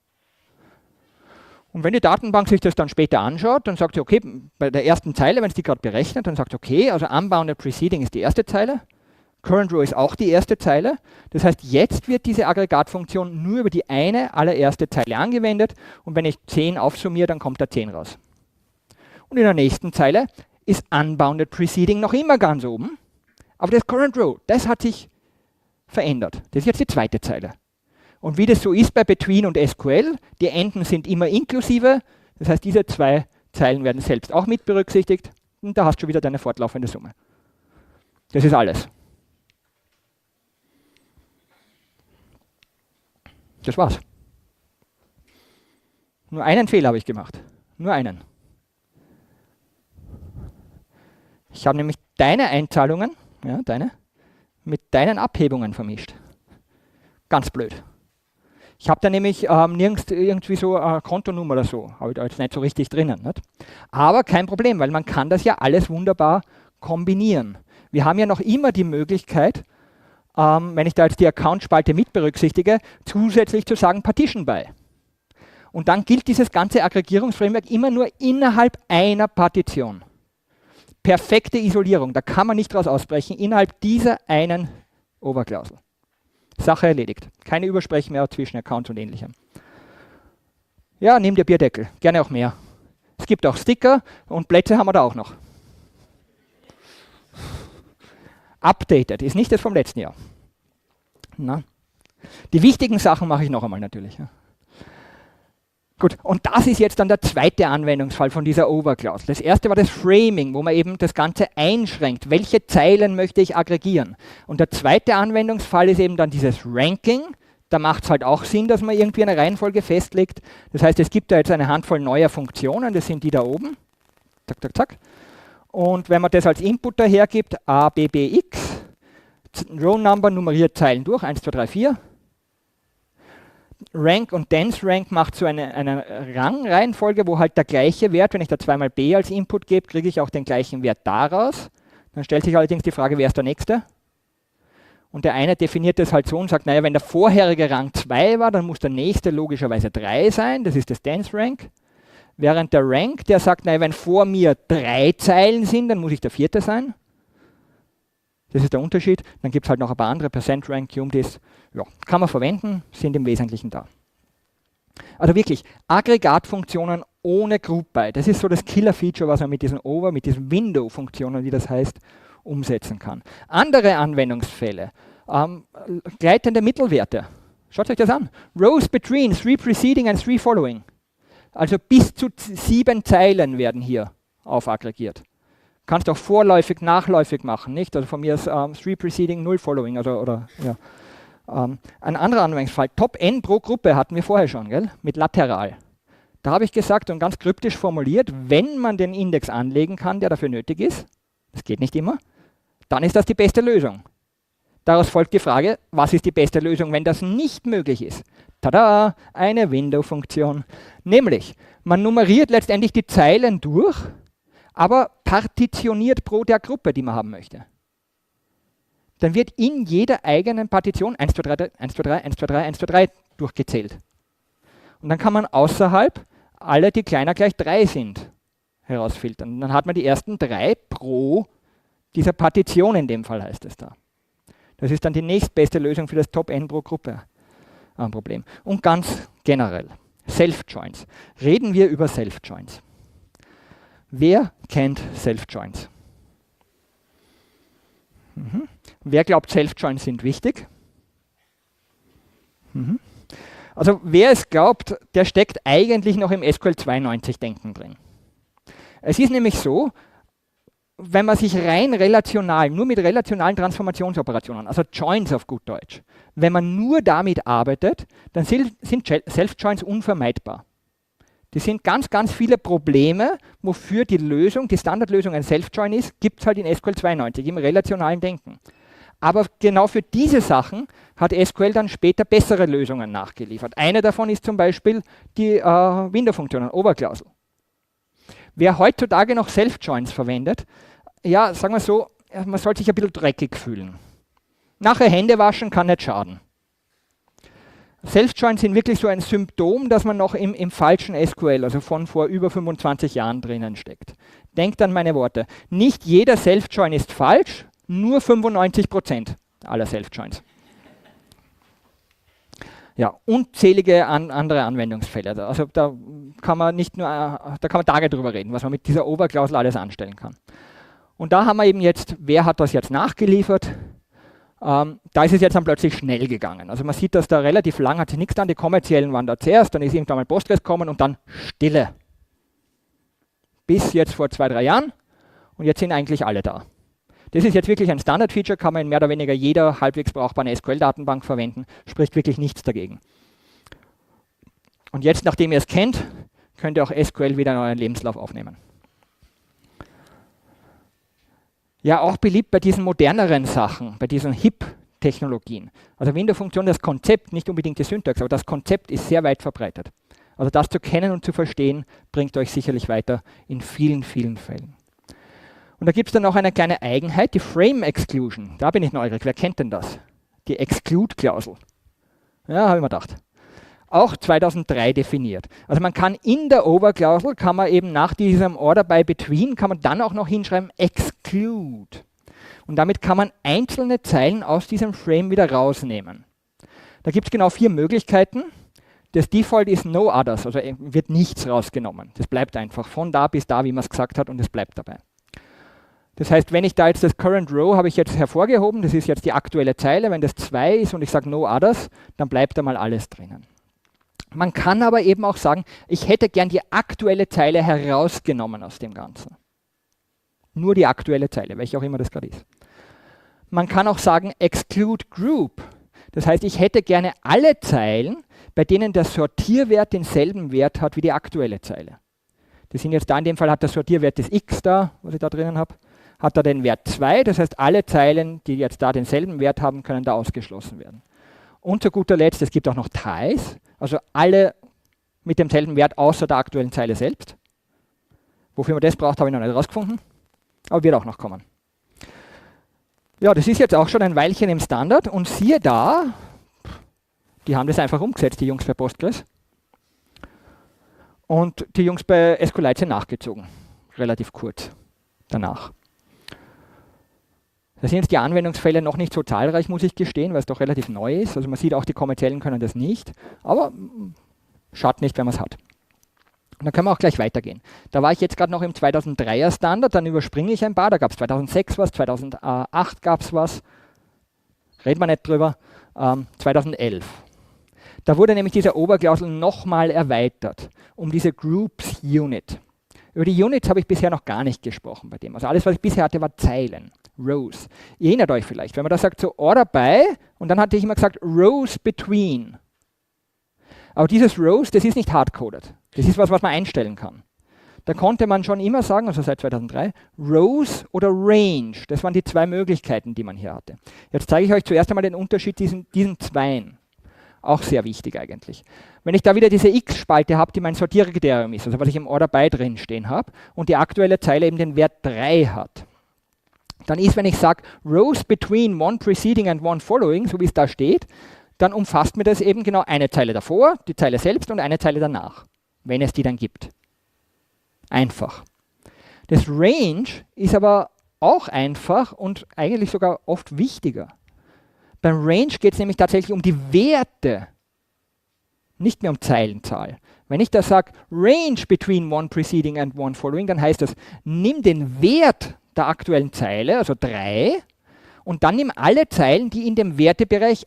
Und wenn die Datenbank sich das dann später anschaut, dann sagt sie, okay, bei der ersten Zeile, wenn es die gerade berechnet, dann sagt sie, okay, also unbounded preceding ist die erste Zeile, current row ist auch die erste Zeile. Das heißt, jetzt wird diese Aggregatfunktion nur über die eine allererste Zeile angewendet und wenn ich 10 aufsummiere, dann kommt da 10 raus. Und in der nächsten Zeile ist unbounded preceding noch immer ganz oben, aber das current row, das hat sich verändert. Das ist jetzt die zweite Zeile. Und wie das so ist bei Between und SQL, die Enden sind immer inklusive, das heißt, diese zwei Zeilen werden selbst auch mit berücksichtigt und da hast du schon wieder deine fortlaufende Summe. Das ist alles. Das war's. Nur einen Fehler habe ich gemacht. Nur einen. Ich habe nämlich deine Einzahlungen, ja, deine, mit deinen Abhebungen vermischt. Ganz blöd. Ich habe da nämlich nirgends irgendwie so eine Kontonummer oder so, habe ich da jetzt nicht so richtig drinnen. Nicht? Aber kein Problem, weil man kann das ja alles wunderbar kombinieren. Wir haben ja noch immer die Möglichkeit, wenn ich da jetzt die Account-Spalte mit berücksichtige, zusätzlich zu sagen Partition by. Und dann gilt dieses ganze Aggregierungsframework immer nur innerhalb einer Partition. Perfekte Isolierung, da kann man nicht draus ausbrechen, innerhalb dieser einen Oberklausel. Sache erledigt. Keine Übersprechen mehr zwischen Accounts und Ähnlichem. Ja, nimm dir Bierdeckel, gerne auch mehr. Es gibt auch Sticker und Plätze haben wir da auch noch. Updated ist nicht das vom letzten Jahr. Na? Die wichtigen Sachen mache ich noch einmal natürlich. Ja. Gut, und das ist jetzt dann der zweite Anwendungsfall von dieser Overklausel. Das erste war das Framing, wo man eben das Ganze einschränkt. Welche Zeilen möchte ich aggregieren? Und der zweite Anwendungsfall ist eben dann dieses Ranking. Da macht es halt auch Sinn, dass man irgendwie eine Reihenfolge festlegt. Das heißt, es gibt da jetzt eine Handvoll neuer Funktionen, das sind die da oben. Zack, zack, zack. Und wenn man das als Input dahergibt, A, B, B, X, Row Number nummeriert Zeilen durch, 1, 2, 3, 4. Rank und Dense Rank macht so eine Rangreihenfolge, wo halt der gleiche Wert, wenn ich da zweimal B als Input gebe, kriege ich auch den gleichen Wert daraus. Dann stellt sich allerdings die Frage, wer ist der Nächste? Und der eine definiert das halt so und sagt, naja, wenn der vorherige Rang 2 war, dann muss der nächste logischerweise 3 sein, das ist das Dense Rank. Während der Rank, der sagt, naja, wenn vor mir 3 Zeilen sind, dann muss ich der 4. sein. Das ist der Unterschied. Dann gibt es halt noch ein paar andere, Percent Rank, QMDs. Ja, kann man verwenden, sind im Wesentlichen da. Also wirklich, Aggregatfunktionen ohne Group by. Das ist so das Killer-Feature, was man mit diesen mit diesen Window-Funktionen, wie das heißt, umsetzen kann. Andere Anwendungsfälle, gleitende Mittelwerte. Schaut euch das an. Rows between 3 preceding and 3 following. Also bis zu 7 Zeilen werden hier aufaggregiert. Kannst auch vorläufig, nachläufig machen, nicht? Also von mir ist 3 preceding, 0 following. Ja. Ein anderer Anwendungsfall, Top-N pro Gruppe hatten wir vorher schon, gell? Mit lateral. Da habe ich gesagt und ganz kryptisch formuliert, wenn man den Index anlegen kann, der dafür nötig ist, das geht nicht immer, dann ist das die beste Lösung. Daraus folgt die Frage, was ist die beste Lösung, wenn das nicht möglich ist? Tada, eine Window-Funktion. Nämlich, man nummeriert letztendlich die Zeilen durch, aber partitioniert pro der Gruppe, die man haben möchte. Dann wird in jeder eigenen Partition 1, 2, 3, 1, 2, 3, 1, 2, 3, 1, 2, 3 durchgezählt. Und dann kann man außerhalb alle, die kleiner gleich 3 sind, herausfiltern. Und dann hat man die ersten 3 pro dieser Partition, in dem Fall heißt es da. Das ist dann die nächstbeste Lösung für das Top-N pro Gruppe Problem. Und ganz generell, Self-Joins. Reden wir über Self-Joins. Wer kennt Self-Joins? Wer glaubt, Self-Joins sind wichtig? Also wer es glaubt, der steckt eigentlich noch im SQL 92-Denken drin. Es ist nämlich so, wenn man sich rein relational, nur mit relationalen Transformationsoperationen, also Joins auf gut Deutsch, wenn man nur damit arbeitet, dann sind Self-Joins unvermeidbar. Die sind ganz, ganz viele Probleme, wofür die Lösung, die Standardlösung ein Self-Join ist, gibt es halt in SQL 92, im relationalen Denken. Aber genau für diese Sachen hat SQL dann später bessere Lösungen nachgeliefert. Eine davon ist zum Beispiel die Window-Funktion, Oberklausel. Wer heutzutage noch Self-Joins verwendet, ja, sagen wir so, man soll sich ein bisschen dreckig fühlen. Nachher Hände waschen kann nicht schaden. Self-Joins sind wirklich so ein Symptom, dass man noch im falschen SQL, also von vor über 25 Jahren drinnen steckt. Denkt an meine Worte. Nicht jeder Self-Join ist falsch, nur 95% aller Self-Joins. Ja, unzählige andere Anwendungsfälle. Also da kann man Tage drüber reden, was man mit dieser Oberklausel alles anstellen kann. Und da haben wir eben jetzt, wer hat das jetzt nachgeliefert? Da ist es jetzt dann plötzlich schnell gegangen. Also man sieht, dass da relativ lang hat sich nichts getan, die kommerziellen waren da zuerst, dann ist irgendwann mal Postgres gekommen und dann Stille. Bis jetzt vor 2, 3 Jahren und jetzt sind eigentlich alle da. Das ist jetzt wirklich ein Standard-Feature, kann man in mehr oder weniger jeder halbwegs brauchbaren SQL-Datenbank verwenden, spricht wirklich nichts dagegen. Und jetzt, nachdem ihr es kennt, könnt ihr auch SQL wieder in euren Lebenslauf aufnehmen. Ja, auch beliebt bei diesen moderneren Sachen, bei diesen HIP-Technologien. Also Window-Funktion, das Konzept, nicht unbedingt die Syntax, aber das Konzept ist sehr weit verbreitet. Also das zu kennen und zu verstehen, bringt euch sicherlich weiter in vielen, vielen Fällen. Und da gibt es dann noch eine kleine Eigenheit, die Frame Exclusion. Da bin ich neugierig, wer kennt denn das? Die Exclude-Klausel. Ja, habe ich mir gedacht. Auch 2003 definiert. Also man kann in der Oberklausel, kann man eben nach diesem Order by Between, kann man dann auch noch hinschreiben Exclude. Und damit kann man einzelne Zeilen aus diesem Frame wieder rausnehmen. Da gibt es genau 4 Möglichkeiten. Das Default ist No Others, also wird nichts rausgenommen. Das bleibt einfach von da bis da, wie man es gesagt hat, und es bleibt dabei. Das heißt, wenn ich da jetzt das Current Row habe ich jetzt hervorgehoben, das ist jetzt die aktuelle Zeile, wenn das 2 ist und ich sage No Others, dann bleibt da mal alles drinnen. Man kann aber eben auch sagen, ich hätte gern die aktuelle Zeile herausgenommen aus dem Ganzen. Nur die aktuelle Zeile, welche auch immer das gerade ist. Man kann auch sagen Exclude Group. Das heißt, ich hätte gerne alle Zeilen, bei denen der Sortierwert denselben Wert hat wie die aktuelle Zeile. Das sind jetzt da in dem Fall hat der Sortierwert des x da, was ich da drinnen habe, hat da den Wert 2. Das heißt, alle Zeilen, die jetzt da denselben Wert haben, können da ausgeschlossen werden. Und zu guter Letzt, es gibt auch noch Ties, also alle mit demselben Wert außer der aktuellen Zeile selbst. Wofür man das braucht, habe ich noch nicht herausgefunden, aber wird auch noch kommen. Ja, das ist jetzt auch schon ein Weilchen im Standard und siehe da, die haben das einfach umgesetzt, die Jungs bei Postgres. Und die Jungs bei SQLite sind nachgezogen, relativ kurz danach. Da sind jetzt die Anwendungsfälle noch nicht so zahlreich, muss ich gestehen, weil es doch relativ neu ist. Also man sieht auch, die kommerziellen können das nicht, aber schadet nicht, wenn man es hat. Und dann können wir auch gleich weitergehen. Da war ich jetzt gerade noch im 2003er Standard, dann überspringe ich ein paar, da gab es 2006 was, 2008 gab es was, reden wir nicht drüber, 2011. Da wurde nämlich diese Oberklausel nochmal erweitert um diese Groups Unit. Über die Units habe ich bisher noch gar nicht gesprochen bei dem. Also alles, was ich bisher hatte, war Zeilen, Rows. Ihr erinnert euch vielleicht, wenn man da sagt so Order by und dann hatte ich immer gesagt Rows between. Aber dieses Rows, das ist nicht hardcoded. Das ist was, was man einstellen kann. Da konnte man schon immer sagen, also seit 2003, Rows oder Range. Das waren die zwei Möglichkeiten, die man hier hatte. Jetzt zeige ich euch zuerst einmal den Unterschied diesen Zweien. Auch sehr wichtig eigentlich. Wenn ich da wieder diese X-Spalte habe, die mein Sortierkriterium ist, also was ich im Order by drin stehen habe, und die aktuelle Zeile eben den Wert 3 hat, dann ist, wenn ich sage Rows between one preceding and one following, so wie es da steht, dann umfasst mir das eben genau eine Zeile davor, die Zeile selbst und eine Zeile danach, wenn es die dann gibt. Einfach. Das Range ist aber auch einfach und eigentlich sogar oft wichtiger. Beim Range geht es nämlich tatsächlich um die Werte, nicht mehr um Zeilenzahl. Wenn ich da sage, Range between one preceding and one following, dann heißt das, nimm den Wert der aktuellen Zeile, also 3, und dann nimm alle Zeilen, die in dem Wertebereich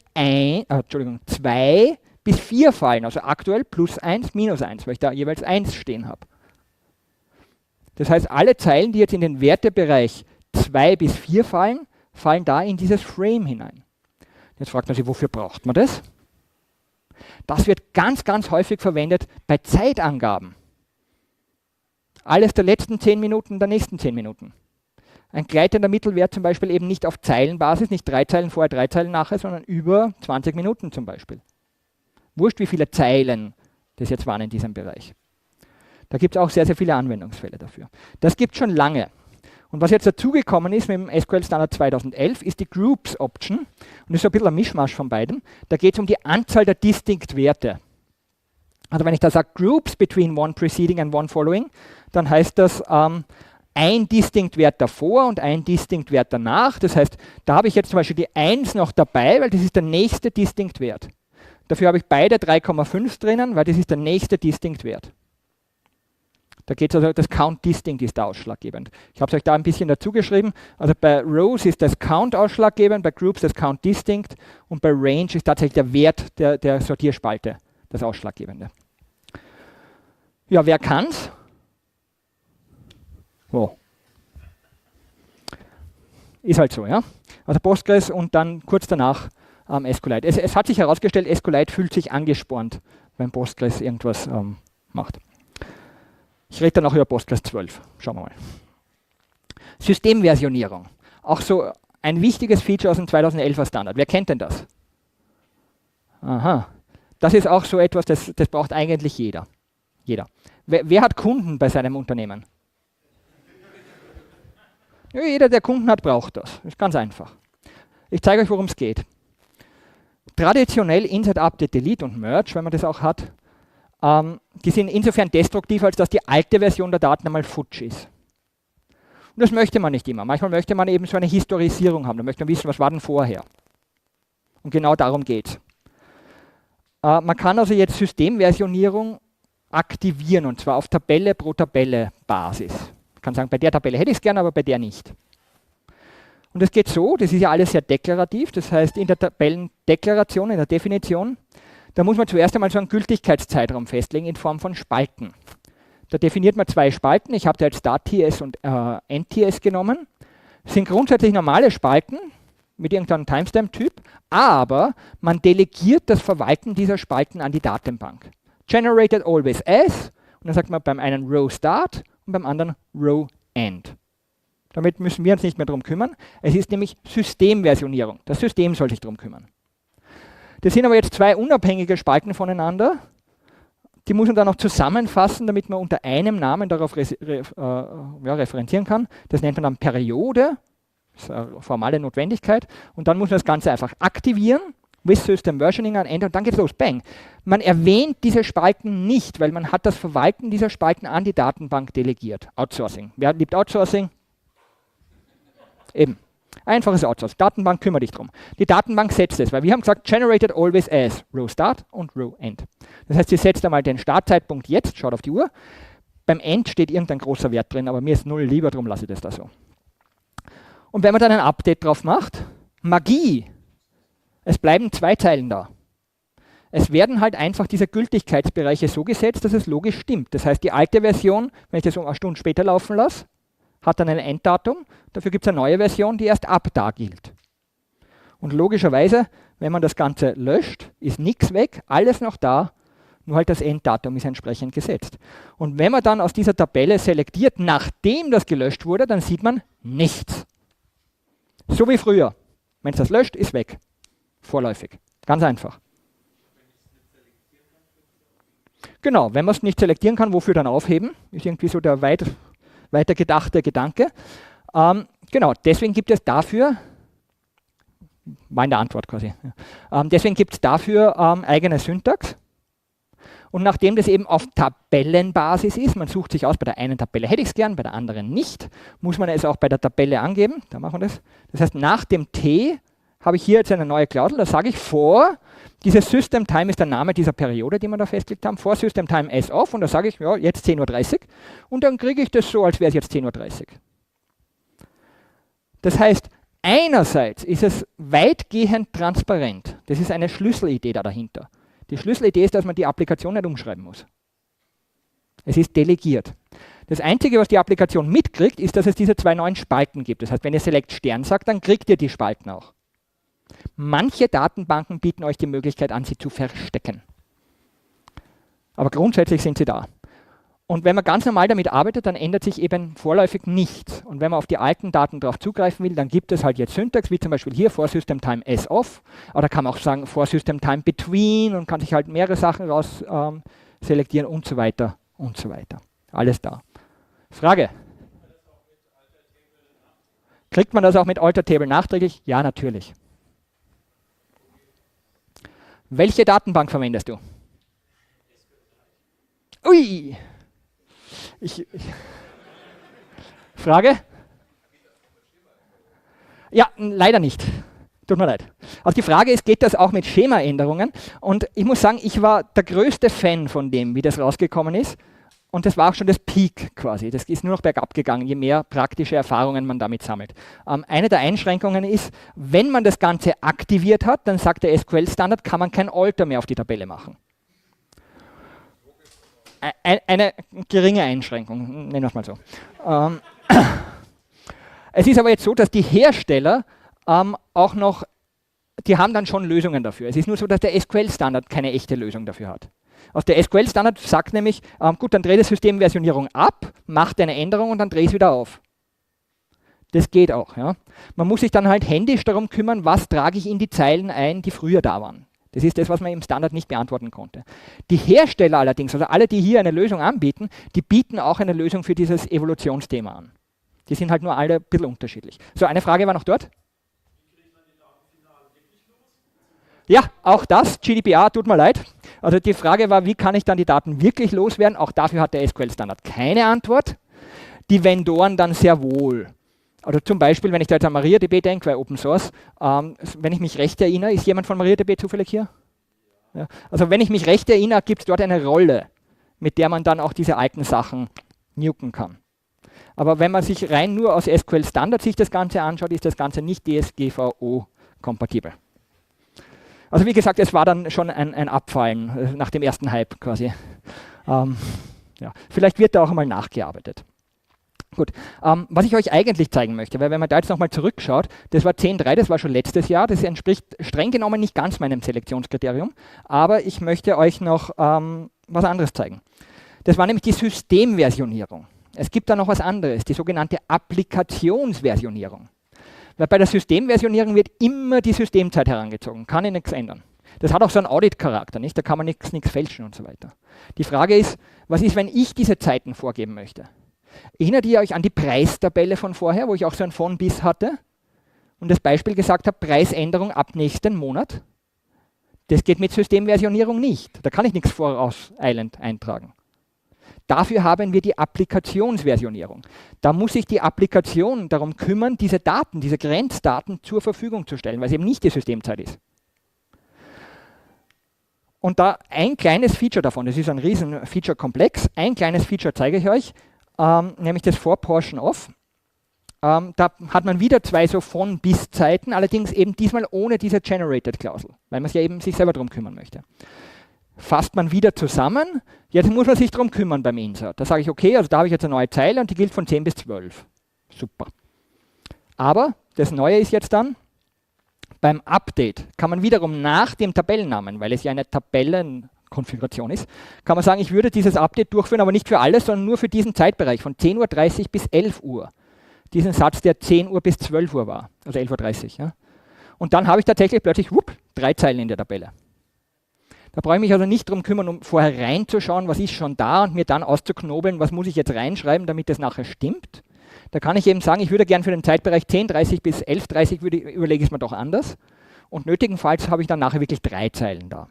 2 bis 4 fallen, also aktuell plus 1, minus 1, weil ich da jeweils 1 stehen habe. Das heißt, alle Zeilen, die jetzt in den Wertebereich 2 bis 4 fallen, fallen da in dieses Frame hinein. Jetzt fragt man sich, wofür braucht man das? Das wird ganz, ganz häufig verwendet bei Zeitangaben. Alles der letzten 10 Minuten, der nächsten 10 Minuten. Ein gleitender Mittelwert zum Beispiel eben nicht auf Zeilenbasis, nicht 3 Zeilen vorher, 3 Zeilen nachher, sondern über 20 Minuten zum Beispiel. Wurscht, wie viele Zeilen das jetzt waren in diesem Bereich. Da gibt es auch sehr, sehr viele Anwendungsfälle dafür. Das gibt es schon lange. Und was jetzt dazugekommen ist mit dem SQL Standard 2011, ist die Groups Option. Und das ist so ein bisschen ein Mischmasch von beiden. Da geht es um die Anzahl der Distinct-Werte. Also wenn ich da sage Groups between one preceding and one following, dann heißt das ein Distinct-Wert davor und ein Distinct-Wert danach. Das heißt, da habe ich jetzt zum Beispiel die 1 noch dabei, weil das ist der nächste Distinct-Wert. Dafür habe ich beide 3,5 drinnen, weil das ist der nächste Distinct-Wert. Da geht es also, das Count Distinct ist da ausschlaggebend. Ich habe es euch da ein bisschen dazu geschrieben. Also bei Rows ist das Count ausschlaggebend, bei Groups das Count Distinct und bei Range ist tatsächlich der Wert der Sortierspalte das Ausschlaggebende. Ja, wer kann's? Oh. Ist halt so, ja. Also Postgres und dann kurz danach SQLite. Es hat sich herausgestellt, SQLite fühlt sich angespornt, wenn Postgres irgendwas macht. Ich rede dann auch über Postgres 12. Schauen wir mal. Systemversionierung. Auch so ein wichtiges Feature aus dem 2011er Standard. Wer kennt denn das? Aha. Das ist auch so etwas, das braucht eigentlich jeder. Wer hat Kunden bei seinem Unternehmen? Ja, jeder, der Kunden hat, braucht das. Das ist ganz einfach. Ich zeige euch, worum es geht. Traditionell Insert, Update, Delete und Merge, wenn man das auch hat, die sind insofern destruktiv, als dass die alte Version der Daten einmal futsch ist. Und das möchte man nicht immer. Manchmal möchte man eben so eine Historisierung haben. Da möchte man wissen, was war denn vorher. Und genau darum geht es. Man kann also jetzt Systemversionierung aktivieren, und zwar auf Tabelle pro Tabelle Basis. Ich kann sagen, bei der Tabelle hätte ich es gerne, aber bei der nicht. Und das geht so, das ist ja alles sehr deklarativ, das heißt in der Tabellendeklaration, in der Definition, da muss man zuerst einmal so einen Gültigkeitszeitraum festlegen in Form von Spalten. Da definiert man 2 Spalten, ich habe da jetzt Start-TS und End-TS genommen. Das sind grundsätzlich normale Spalten mit irgendeinem Timestamp-Typ, aber man delegiert das Verwalten dieser Spalten an die Datenbank. Generated always as, und dann sagt man beim einen Row Start und beim anderen Row End. Damit müssen wir uns nicht mehr darum kümmern. Es ist nämlich Systemversionierung. Das System soll sich darum kümmern. Das sind aber jetzt 2 unabhängige Spalten voneinander. Die muss man dann noch zusammenfassen, damit man unter einem Namen darauf referenzieren kann. Das nennt man dann Periode. Das ist eine formale Notwendigkeit. Und dann muss man das Ganze einfach aktivieren. With System Versioning an Ende und dann geht es los. Bang. Man erwähnt diese Spalten nicht, weil man hat das Verwalten dieser Spalten an die Datenbank delegiert. Outsourcing. Wer liebt Outsourcing? Eben. Einfaches Outsourcing. Datenbank, kümmere dich drum. Die Datenbank setzt es, weil wir haben gesagt, generated always as Row Start und Row End. Das heißt, sie setzt einmal den Startzeitpunkt jetzt, schaut auf die Uhr. Beim End steht irgendein großer Wert drin, aber mir ist 0 lieber, darum lasse ich das da so. Und wenn man dann ein Update drauf macht, Magie, es bleiben 2 Zeilen da. Es werden halt einfach diese Gültigkeitsbereiche so gesetzt, dass es logisch stimmt. Das heißt, die alte Version, wenn ich das um eine Stunde später laufen lasse, hat dann ein Enddatum. Dafür gibt es eine neue Version, die erst ab da gilt. Und logischerweise, wenn man das Ganze löscht, ist nichts weg, alles noch da, nur halt das Enddatum ist entsprechend gesetzt. Und wenn man dann aus dieser Tabelle selektiert, nachdem das gelöscht wurde, dann sieht man nichts. So wie früher. Wenn es das löscht, ist weg. Vorläufig. Ganz einfach. Genau, wenn man es nicht selektieren kann, wofür dann aufheben? Ist irgendwie so der weiter gedachte Gedanke. Genau, deswegen gibt es dafür, war in der Antwort quasi, deswegen gibt es dafür eigene Syntax. Und nachdem das eben auf Tabellenbasis ist, man sucht sich aus, bei der einen Tabelle hätte ich es gern, bei der anderen nicht, muss man es auch bei der Tabelle angeben. Da machen wir das. Das heißt, nach dem T habe ich hier jetzt eine neue Klausel, da sage ich vor, dieses System Time ist der Name dieser Periode, die wir da festgelegt haben, vor System Time S off, und da sage ich, ja, jetzt 10:30 Uhr, und dann kriege ich das so, als wäre es jetzt 10:30 Uhr. Das heißt, einerseits ist es weitgehend transparent, das ist eine Schlüsselidee da dahinter. Die Schlüsselidee ist, dass man die Applikation nicht umschreiben muss. Es ist delegiert. Das Einzige, was die Applikation mitkriegt, ist, dass es diese zwei neuen Spalten gibt. Das heißt, wenn ihr Select Stern sagt, dann kriegt ihr die Spalten auch. Manche Datenbanken bieten euch die Möglichkeit an, sie zu verstecken. Aber grundsätzlich sind sie da. Und wenn man ganz normal damit arbeitet, dann ändert sich eben vorläufig nichts. Und wenn man auf die alten Daten darauf zugreifen will, dann gibt es halt jetzt Syntax, wie zum Beispiel hier for System Time S off. Oder kann man auch sagen for System Time between und kann sich halt mehrere Sachen raus selektieren und so weiter und so weiter. Alles da. Frage? Kriegt man das auch mit Alter Table nachträglich? Ja, natürlich. Welche Datenbank verwendest du? Ui! Frage? Ja, leider nicht. Tut mir leid. Also die Frage ist, geht das auch mit Schemaänderungen? Und ich muss sagen, ich war der größte Fan von dem, wie das rausgekommen ist. Und das war auch schon das Peak quasi. Das ist nur noch bergab gegangen, je mehr praktische Erfahrungen man damit sammelt. Eine der Einschränkungen ist, wenn man das Ganze aktiviert hat, dann sagt der SQL-Standard, kann man kein Alter mehr auf die Tabelle machen. Eine geringe Einschränkung, nennen wir es mal so. Es ist aber jetzt so, dass die Hersteller auch noch, die haben dann schon Lösungen dafür. Es ist nur so, dass der SQL-Standard keine echte Lösung dafür hat. Also der SQL-Standard sagt nämlich, gut, dann dreh die Systemversionierung ab, macht eine Änderung und dann dreh es wieder auf. Das geht auch. Ja. Man muss sich dann halt händisch darum kümmern, was trage ich in die Zeilen ein, die früher da waren. Das ist das, was man im Standard nicht beantworten konnte. Die Hersteller allerdings, also alle, die hier eine Lösung anbieten, die bieten auch eine Lösung für dieses Evolutionsthema an. Die sind halt nur alle ein bisschen unterschiedlich. So, eine Frage war noch dort. Ja, auch das, GDPR, tut mir leid. Also die Frage war, wie kann ich dann die Daten wirklich loswerden? Auch dafür hat der SQL-Standard keine Antwort. Die Vendoren dann sehr wohl. Also zum Beispiel, wenn ich da jetzt an MariaDB denke, weil Open Source, wenn ich mich recht erinnere, ist jemand von MariaDB zufällig hier? Ja. Also wenn ich mich recht erinnere, gibt es dort eine Rolle, mit der man dann auch diese alten Sachen nuken kann. Aber wenn man sich rein nur aus SQL-Standard sich das Ganze anschaut, ist das Ganze nicht DSGVO-kompatibel. Also wie gesagt, es war dann schon ein Abfallen nach dem ersten Hype quasi. Ja. Vielleicht wird da auch einmal nachgearbeitet. Gut, was ich euch eigentlich zeigen möchte, weil wenn man da jetzt nochmal zurückschaut, das war 10.3, das war schon letztes Jahr, das entspricht streng genommen nicht ganz meinem Selektionskriterium, aber ich möchte euch noch was anderes zeigen. Das war nämlich die Systemversionierung. Es gibt da noch was anderes, die sogenannte Applikationsversionierung. Weil bei der Systemversionierung wird immer die Systemzeit herangezogen, kann ich nichts ändern. Das hat auch so einen Audit-Charakter, nicht? Da kann man nichts fälschen und so weiter. Die Frage ist, was ist, wenn ich diese Zeiten vorgeben möchte? Erinnert ihr euch an die Preistabelle von vorher, wo ich auch so ein von bis hatte und das Beispiel gesagt habe, Preisänderung ab nächsten Monat? Das geht mit Systemversionierung nicht. Da kann ich nichts vorauseilend eintragen. Dafür haben wir die Applikationsversionierung. Da muss sich die Applikation darum kümmern, diese Daten, diese Grenzdaten zur Verfügung zu stellen, weil es eben nicht die Systemzeit ist. Und da ein kleines Feature davon, das ist ein riesen Feature-Komplex, ein kleines Feature zeige ich euch, nämlich das for Portion of. Da hat man wieder zwei so von bis Zeiten, allerdings eben diesmal ohne diese Generated-Klausel, weil man sich ja eben sich selber darum kümmern möchte. Fasst man wieder zusammen, jetzt muss man sich darum kümmern beim Insert. Da sage ich, okay, also da habe ich jetzt eine neue Zeile und die gilt von 10 bis 12. Super. Aber das Neue ist jetzt dann, beim Update kann man wiederum nach dem Tabellennamen, weil es ja eine Tabellenkonfiguration ist, kann man sagen, ich würde dieses Update durchführen, aber nicht für alles, sondern nur für diesen Zeitbereich von 10:30 Uhr bis 11 Uhr. Diesen Satz, der 10 Uhr bis 12 Uhr war, also 11:30 Uhr. Ja. Und dann habe ich tatsächlich plötzlich 3 Zeilen in der Tabelle. Da brauche ich mich also nicht darum kümmern, um vorher reinzuschauen, was ist schon da und mir dann auszuknobeln, was muss ich jetzt reinschreiben, damit das nachher stimmt. Da kann ich eben sagen, ich würde gern für den Zeitbereich 10:30 bis 11:30 überlege ich es mir doch anders. Und nötigenfalls habe ich dann nachher wirklich 3 Zeilen da.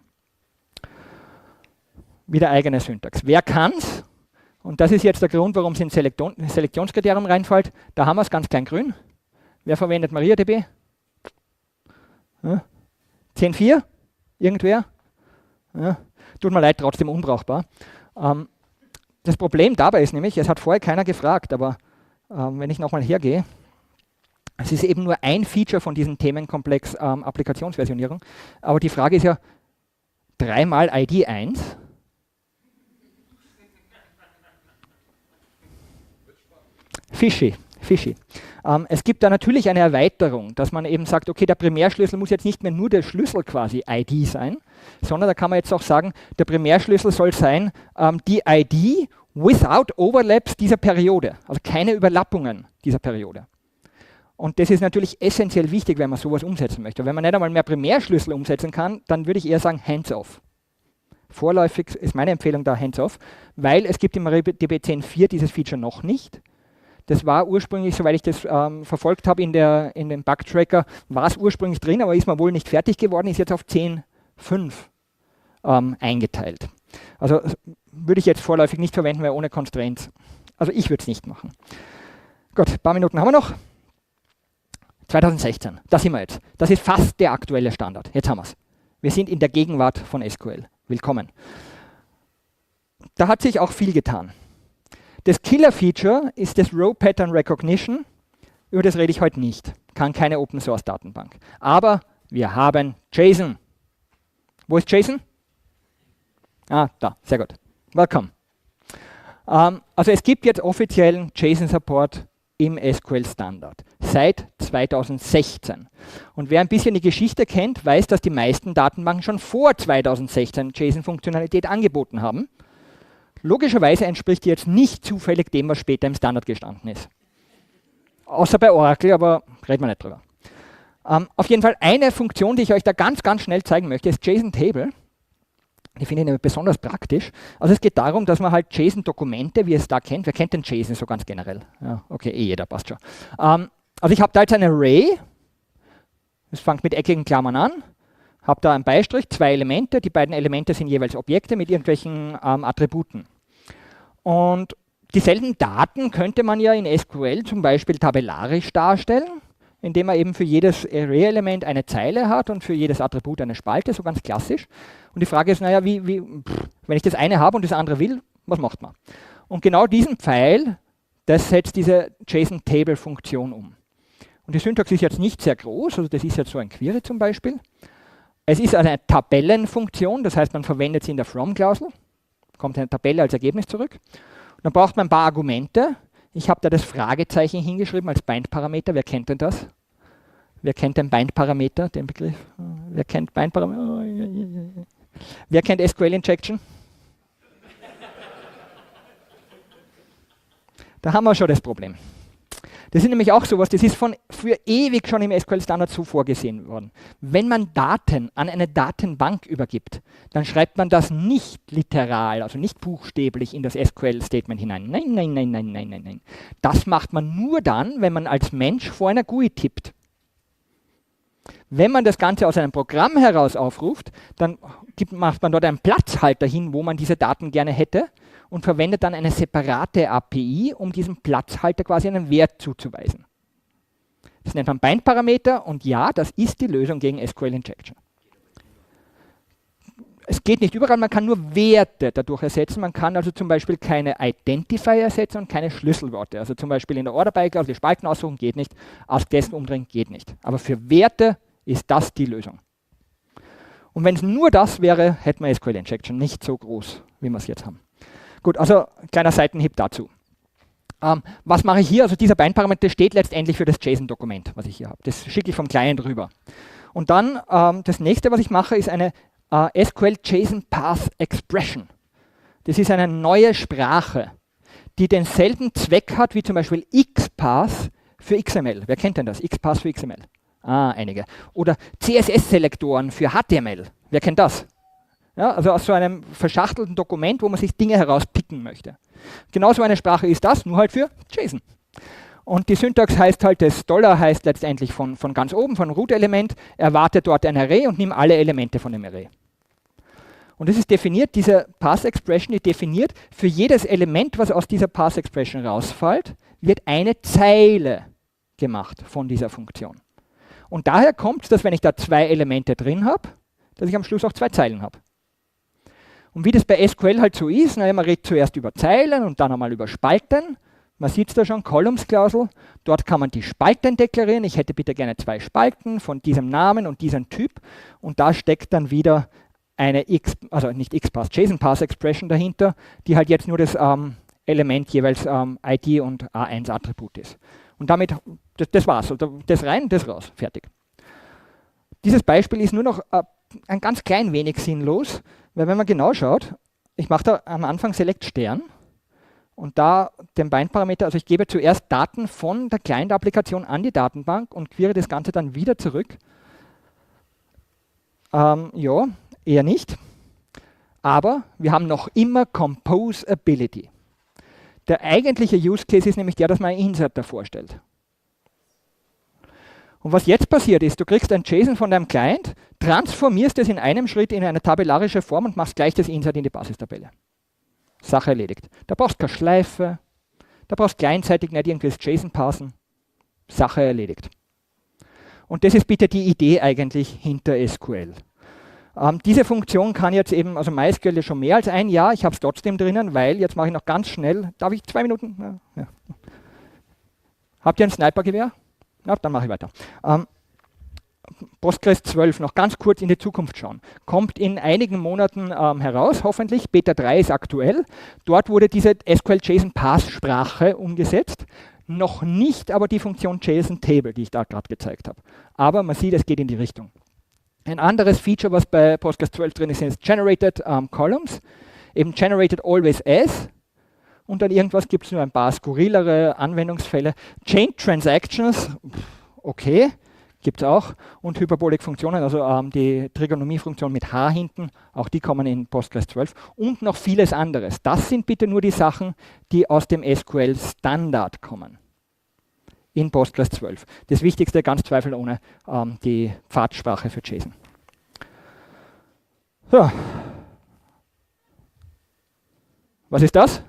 Wieder eigene Syntax. Wer kann's? Und das ist jetzt der Grund, warum es ins Selektionskriterium reinfällt. Da haben wir es ganz klein grün. Wer verwendet MariaDB? Ja. 10.4? Irgendwer? Ja. Tut mir leid, trotzdem unbrauchbar. Das Problem dabei ist nämlich, es hat vorher keiner gefragt, aber wenn ich nochmal hergehe, es ist eben nur ein Feature von diesem Themenkomplex Applikationsversionierung, aber die Frage ist ja, 3 mal ID 1. Fishy. Es gibt da natürlich eine Erweiterung, dass man eben sagt, okay, der Primärschlüssel muss jetzt nicht mehr nur der Schlüssel quasi ID sein, sondern da kann man jetzt auch sagen, der Primärschlüssel soll sein die ID without overlaps dieser Periode, also keine Überlappungen dieser Periode. Und das ist natürlich essentiell wichtig, wenn man sowas umsetzen möchte. Wenn man nicht einmal mehr Primärschlüssel umsetzen kann, dann würde ich eher sagen hands-off. Vorläufig ist meine Empfehlung da hands-off, weil es gibt im MariaDB 10.4 dieses Feature noch nicht. Das war ursprünglich, soweit ich das verfolgt habe in dem Bug-Tracker, war es ursprünglich drin, aber ist man wohl nicht fertig geworden, ist jetzt auf 10.5 eingeteilt. Also würde ich jetzt vorläufig nicht verwenden, weil ohne Constraints. Also ich würde es nicht machen. Gut, ein paar Minuten haben wir noch. 2016, da sind wir jetzt. Das ist fast der aktuelle Standard. Jetzt haben wir es. Wir sind in der Gegenwart von SQL. Willkommen. Da hat sich auch viel getan. Das Killer-Feature ist das Row Pattern Recognition. Über das rede ich heute nicht. Kann keine Open-Source-Datenbank. Aber wir haben JSON. Wo ist JSON? Ah, da, sehr gut. Welcome. Also es gibt jetzt offiziellen JSON-Support im SQL-Standard seit 2016. Und wer ein bisschen die Geschichte kennt, weiß, dass die meisten Datenbanken schon vor 2016 JSON-Funktionalität angeboten haben. Logischerweise entspricht die jetzt nicht zufällig dem, was später im Standard gestanden ist. Außer bei Oracle, aber reden wir nicht drüber. Auf jeden Fall eine Funktion, die ich euch da ganz schnell zeigen möchte, ist JSON-Table. Die finde ich nämlich besonders praktisch. Also es geht darum, dass man halt JSON-Dokumente, wie ihr es da kennt, wer kennt denn JSON so ganz generell? Ja, okay, jeder, passt schon. Also ich habe da jetzt ein Array, das fängt mit eckigen Klammern an, habe da einen Beistrich, 2 Elemente, die beiden Elemente sind jeweils Objekte mit irgendwelchen Attributen. Und dieselben Daten könnte man ja in SQL zum Beispiel tabellarisch darstellen, indem man eben für jedes Array-Element eine Zeile hat und für jedes Attribut eine Spalte, so ganz klassisch. Und die Frage ist, naja, wenn ich das eine habe und das andere will, was macht man? Und genau diesen Pfeil, das setzt diese JSON-Table-Funktion um. Und die Syntax ist jetzt nicht sehr groß, also das ist jetzt so ein Query zum Beispiel. Es ist eine Tabellenfunktion, das heißt, man verwendet sie in der From-Klausel, kommt eine Tabelle als Ergebnis zurück. Und dann braucht man ein paar Argumente. Ich habe da das Fragezeichen hingeschrieben als Bind-Parameter. Wer kennt denn das? Wer kennt den Bind-Parameter, den Begriff? Wer kennt Bind-Parameter? Wer kennt SQL-Injection? Da haben wir schon das Problem. Das ist nämlich auch sowas, das ist für ewig schon im SQL-Standard so vorgesehen worden. Wenn man Daten an eine Datenbank übergibt, dann schreibt man das nicht literal, also nicht buchstäblich in das SQL-Statement hinein. Nein. Das macht man nur dann, wenn man als Mensch vor einer GUI tippt. Wenn man das Ganze aus einem Programm heraus aufruft, dann macht man dort einen Platzhalter hin, wo man diese Daten gerne hätte und verwendet dann eine separate API, um diesem Platzhalter quasi einen Wert zuzuweisen. Das nennt man Bind-Parameter und ja, das ist die Lösung gegen SQL-Injection. es geht nicht überall, man kann nur Werte dadurch ersetzen. Man kann also zum Beispiel keine Identifier ersetzen und keine Schlüsselworte. Also zum Beispiel in der Order by Clause die Spalten aussuchen geht nicht, Ask Guest umdrehen geht nicht. Aber für Werte ist das die Lösung. Und wenn es nur das wäre, hätten wir SQL Injection nicht so groß, wie wir es jetzt haben. Gut, also kleiner Seitenhieb dazu. Was mache ich hier? Also dieser Bindparameter steht letztendlich für das JSON-Dokument, was ich hier habe. Das schicke ich vom Client rüber. Und dann das nächste, was ich mache, ist eine SQL JSON Path Expression. Das ist eine neue Sprache, die denselben Zweck hat wie zum Beispiel XPath für XML. Wer kennt denn das? XPath für XML. Einige. Oder CSS-Selektoren für HTML. Wer kennt das? Ja, also aus so einem verschachtelten Dokument, wo man sich Dinge herauspicken möchte. Genauso eine Sprache ist das, nur halt für JSON. Und die Syntax heißt halt, das Dollar heißt letztendlich von ganz oben, von Root-Element, erwarte dort ein Array und nimm alle Elemente von dem Array. Und das ist definiert, diese Path-Expression, die definiert, für jedes Element, was aus dieser Path-Expression rausfällt, wird eine Zeile gemacht von dieser Funktion. Und daher kommt es, dass wenn ich da zwei Elemente drin habe, dass ich am Schluss auch zwei Zeilen habe. Und wie das bei SQL halt so ist, man redet zuerst über Zeilen und dann einmal über Spalten. Man sieht es da schon, Columns-Klausel. Dort kann man die Spalten deklarieren. Ich hätte bitte gerne zwei Spalten von diesem Namen und diesem Typ. Und da steckt dann wieder eine JSON-Path-Expression dahinter, die halt jetzt nur das Element jeweils ID und A1-Attribut ist. Und damit, das war's. Also das rein, das raus. Fertig. Dieses Beispiel ist nur noch ein ganz klein wenig sinnlos, weil wenn man genau schaut, ich mache da am Anfang Select Stern und da den Bindparameter, also ich gebe zuerst Daten von der Client-Applikation an die Datenbank und query das Ganze dann wieder zurück. Ja, eher nicht. Aber wir haben noch immer Composability. Der eigentliche Use Case ist nämlich der, dass man ein Insert davor stellt. Und was jetzt passiert ist, du kriegst ein JSON von deinem Client, transformierst es in einem Schritt in eine tabellarische Form und machst gleich das Insert in die Basistabelle. Sache erledigt. Da brauchst du keine Schleife, da brauchst du gleichzeitig nicht irgendwie das JSON parsen. Sache erledigt. Und das ist bitte die Idee eigentlich hinter SQL. Diese Funktion kann jetzt eben, also MySQL ist schon mehr als ein Jahr, ich habe es trotzdem drinnen, weil, jetzt mache ich noch ganz schnell, darf ich 2 Minuten? Ja. Habt ihr ein Snipergewehr? Ja, dann mache ich weiter. Postgres 12, noch ganz kurz in die Zukunft schauen. Kommt in einigen Monaten heraus, hoffentlich. Beta 3 ist aktuell. Dort wurde diese SQL JSON Path Sprache umgesetzt. Noch nicht aber die Funktion JSON Table, die ich da gerade gezeigt habe. Aber man sieht, es geht in die Richtung. Ein anderes Feature, was bei Postgres 12 drin ist, sind Generated Columns. Eben Generated Always As. Und dann irgendwas gibt es nur ein paar skurrilere Anwendungsfälle. Chain Transactions, okay, gibt es auch. Und Hyperbolic-Funktionen, also die Trigonomie-Funktion mit H hinten, auch die kommen in Postgres 12. Und noch vieles anderes. Das sind bitte nur die Sachen, die aus dem SQL-Standard kommen. In Postgres 12. Das Wichtigste, ganz zweifelsohne, die Pfadsprache für JSON. So. Was ist das?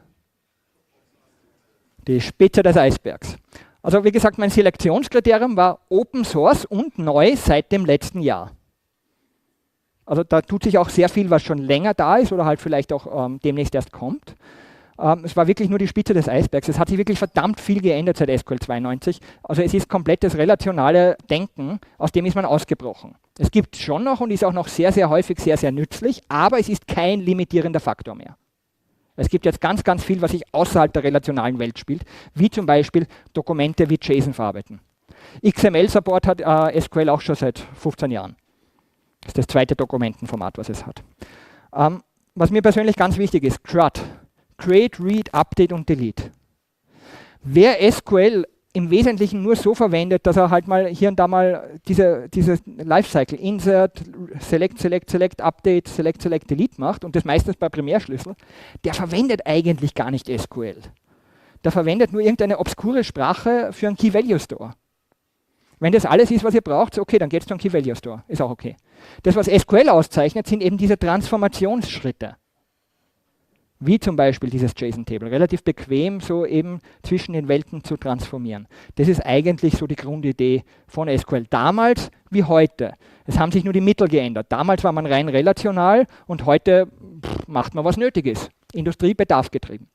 Die Spitze des Eisbergs. Also wie gesagt, mein Selektionskriterium war Open Source und neu seit dem letzten Jahr. Also da tut sich auch sehr viel, was schon länger da ist oder halt vielleicht auch demnächst erst kommt. Es war wirklich nur die Spitze des Eisbergs. Es hat sich wirklich verdammt viel geändert seit SQL 92. Also es ist komplettes relationale Denken, aus dem ist man ausgebrochen. Es gibt schon noch und ist auch noch sehr, sehr häufig sehr, sehr nützlich, aber es ist kein limitierender Faktor mehr. Es gibt jetzt ganz, ganz viel, was sich außerhalb der relationalen Welt spielt, wie zum Beispiel Dokumente wie JSON verarbeiten. XML-Support hat SQL auch schon seit 15 Jahren. Das ist das zweite Dokumentenformat, was es hat. Was mir persönlich ganz wichtig ist, CRUD. Create, Read, Update und Delete. Wer SQL im Wesentlichen nur so verwendet, dass er halt mal hier und da mal diese Lifecycle, Insert, Select, Select, Select, Update, Select, Select, Delete macht und das meistens bei Primärschlüssel, der verwendet eigentlich gar nicht SQL. Der verwendet nur irgendeine obskure Sprache für einen Key-Value-Store. Wenn das alles ist, was ihr braucht, okay, dann geht es zum Key-Value-Store. Ist auch okay. Das, was SQL auszeichnet, sind eben diese Transformationsschritte. wie zum Beispiel dieses JSON-Table, relativ bequem so eben zwischen den Welten zu transformieren. Das ist eigentlich so die Grundidee von SQL damals wie heute. Es haben sich nur die Mittel geändert. Damals war man rein relational und heute macht man, was nötig ist. Industrie bedarfsgetrieben.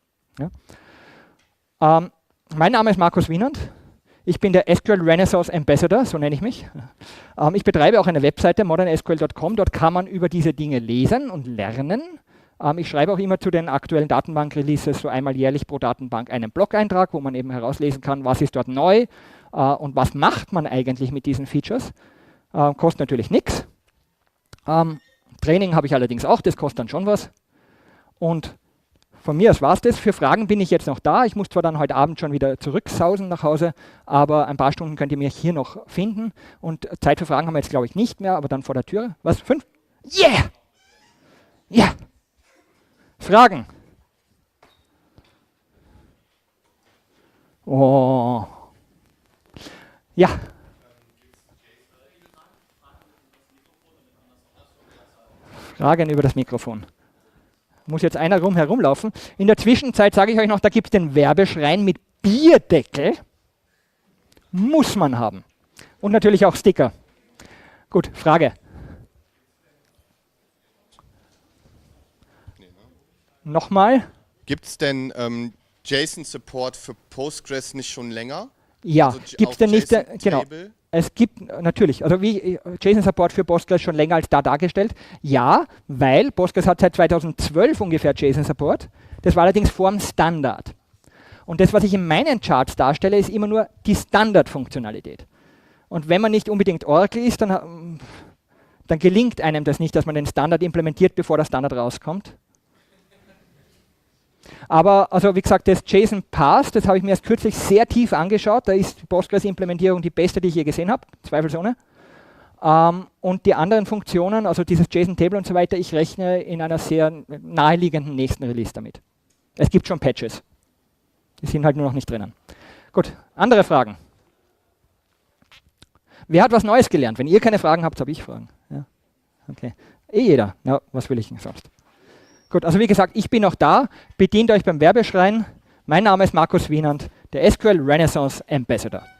Ja. Mein Name ist Markus Wienand. Ich bin der SQL Renaissance Ambassador, so nenne ich mich. Ich betreibe auch eine Webseite, modernsql.com. Dort kann man über diese Dinge lesen und lernen. Ich schreibe auch immer zu den aktuellen Datenbank-Releases so einmal jährlich pro Datenbank einen Blog-Eintrag, wo man eben herauslesen kann, was ist dort neu und was macht man eigentlich mit diesen Features. Kostet natürlich nichts. Training habe ich allerdings auch, das kostet dann schon was. Und von mir aus war es das. Für Fragen bin ich jetzt noch da. Ich muss zwar dann heute Abend schon wieder zurücksausen nach Hause, aber ein paar Stunden könnt ihr mich hier noch finden. Und Zeit für Fragen haben wir jetzt, glaube ich, nicht mehr, aber dann vor der Tür. Was? 5? Yeah! Ja! Fragen? Oh. Ja. Fragen über das Mikrofon. Muss jetzt einer herumlaufen. In der Zwischenzeit sage ich euch noch, da gibt es den Werbeschrein mit Bierdeckel. Muss man haben. Und natürlich auch Sticker. Gut, Frage. Nochmal. Gibt es denn JSON-Support für Postgres nicht schon länger? Ja, Also gibt es denn nicht, genau. Table? Es gibt natürlich, also wie JSON-Support für Postgres schon länger als da dargestellt. Ja, weil Postgres hat seit 2012 ungefähr JSON-Support. Das war allerdings vor dem Standard. Und das, was ich in meinen Charts darstelle, ist immer nur die Standardfunktionalität. Und wenn man nicht unbedingt Oracle ist, dann gelingt einem das nicht, dass man den Standard implementiert, bevor der Standard rauskommt. Aber, also wie gesagt, das JSON Pass, das habe ich mir erst kürzlich sehr tief angeschaut. Da ist die Postgres-Implementierung die beste, die ich je gesehen habe, zweifelsohne. Und die anderen Funktionen, also dieses JSON-Table und so weiter, ich rechne in einer sehr naheliegenden nächsten Release damit. Es gibt schon Patches. Die sind halt nur noch nicht drinnen. Gut, andere Fragen? Wer hat was Neues gelernt? Wenn ihr keine Fragen habt, habe ich Fragen. Ja? Okay. Jeder. Ja, was will ich denn sonst? Gut, also wie gesagt, ich bin noch da. Bedient euch beim Werbeschrein. Mein Name ist Markus Wienand, der SQL Renaissance Ambassador.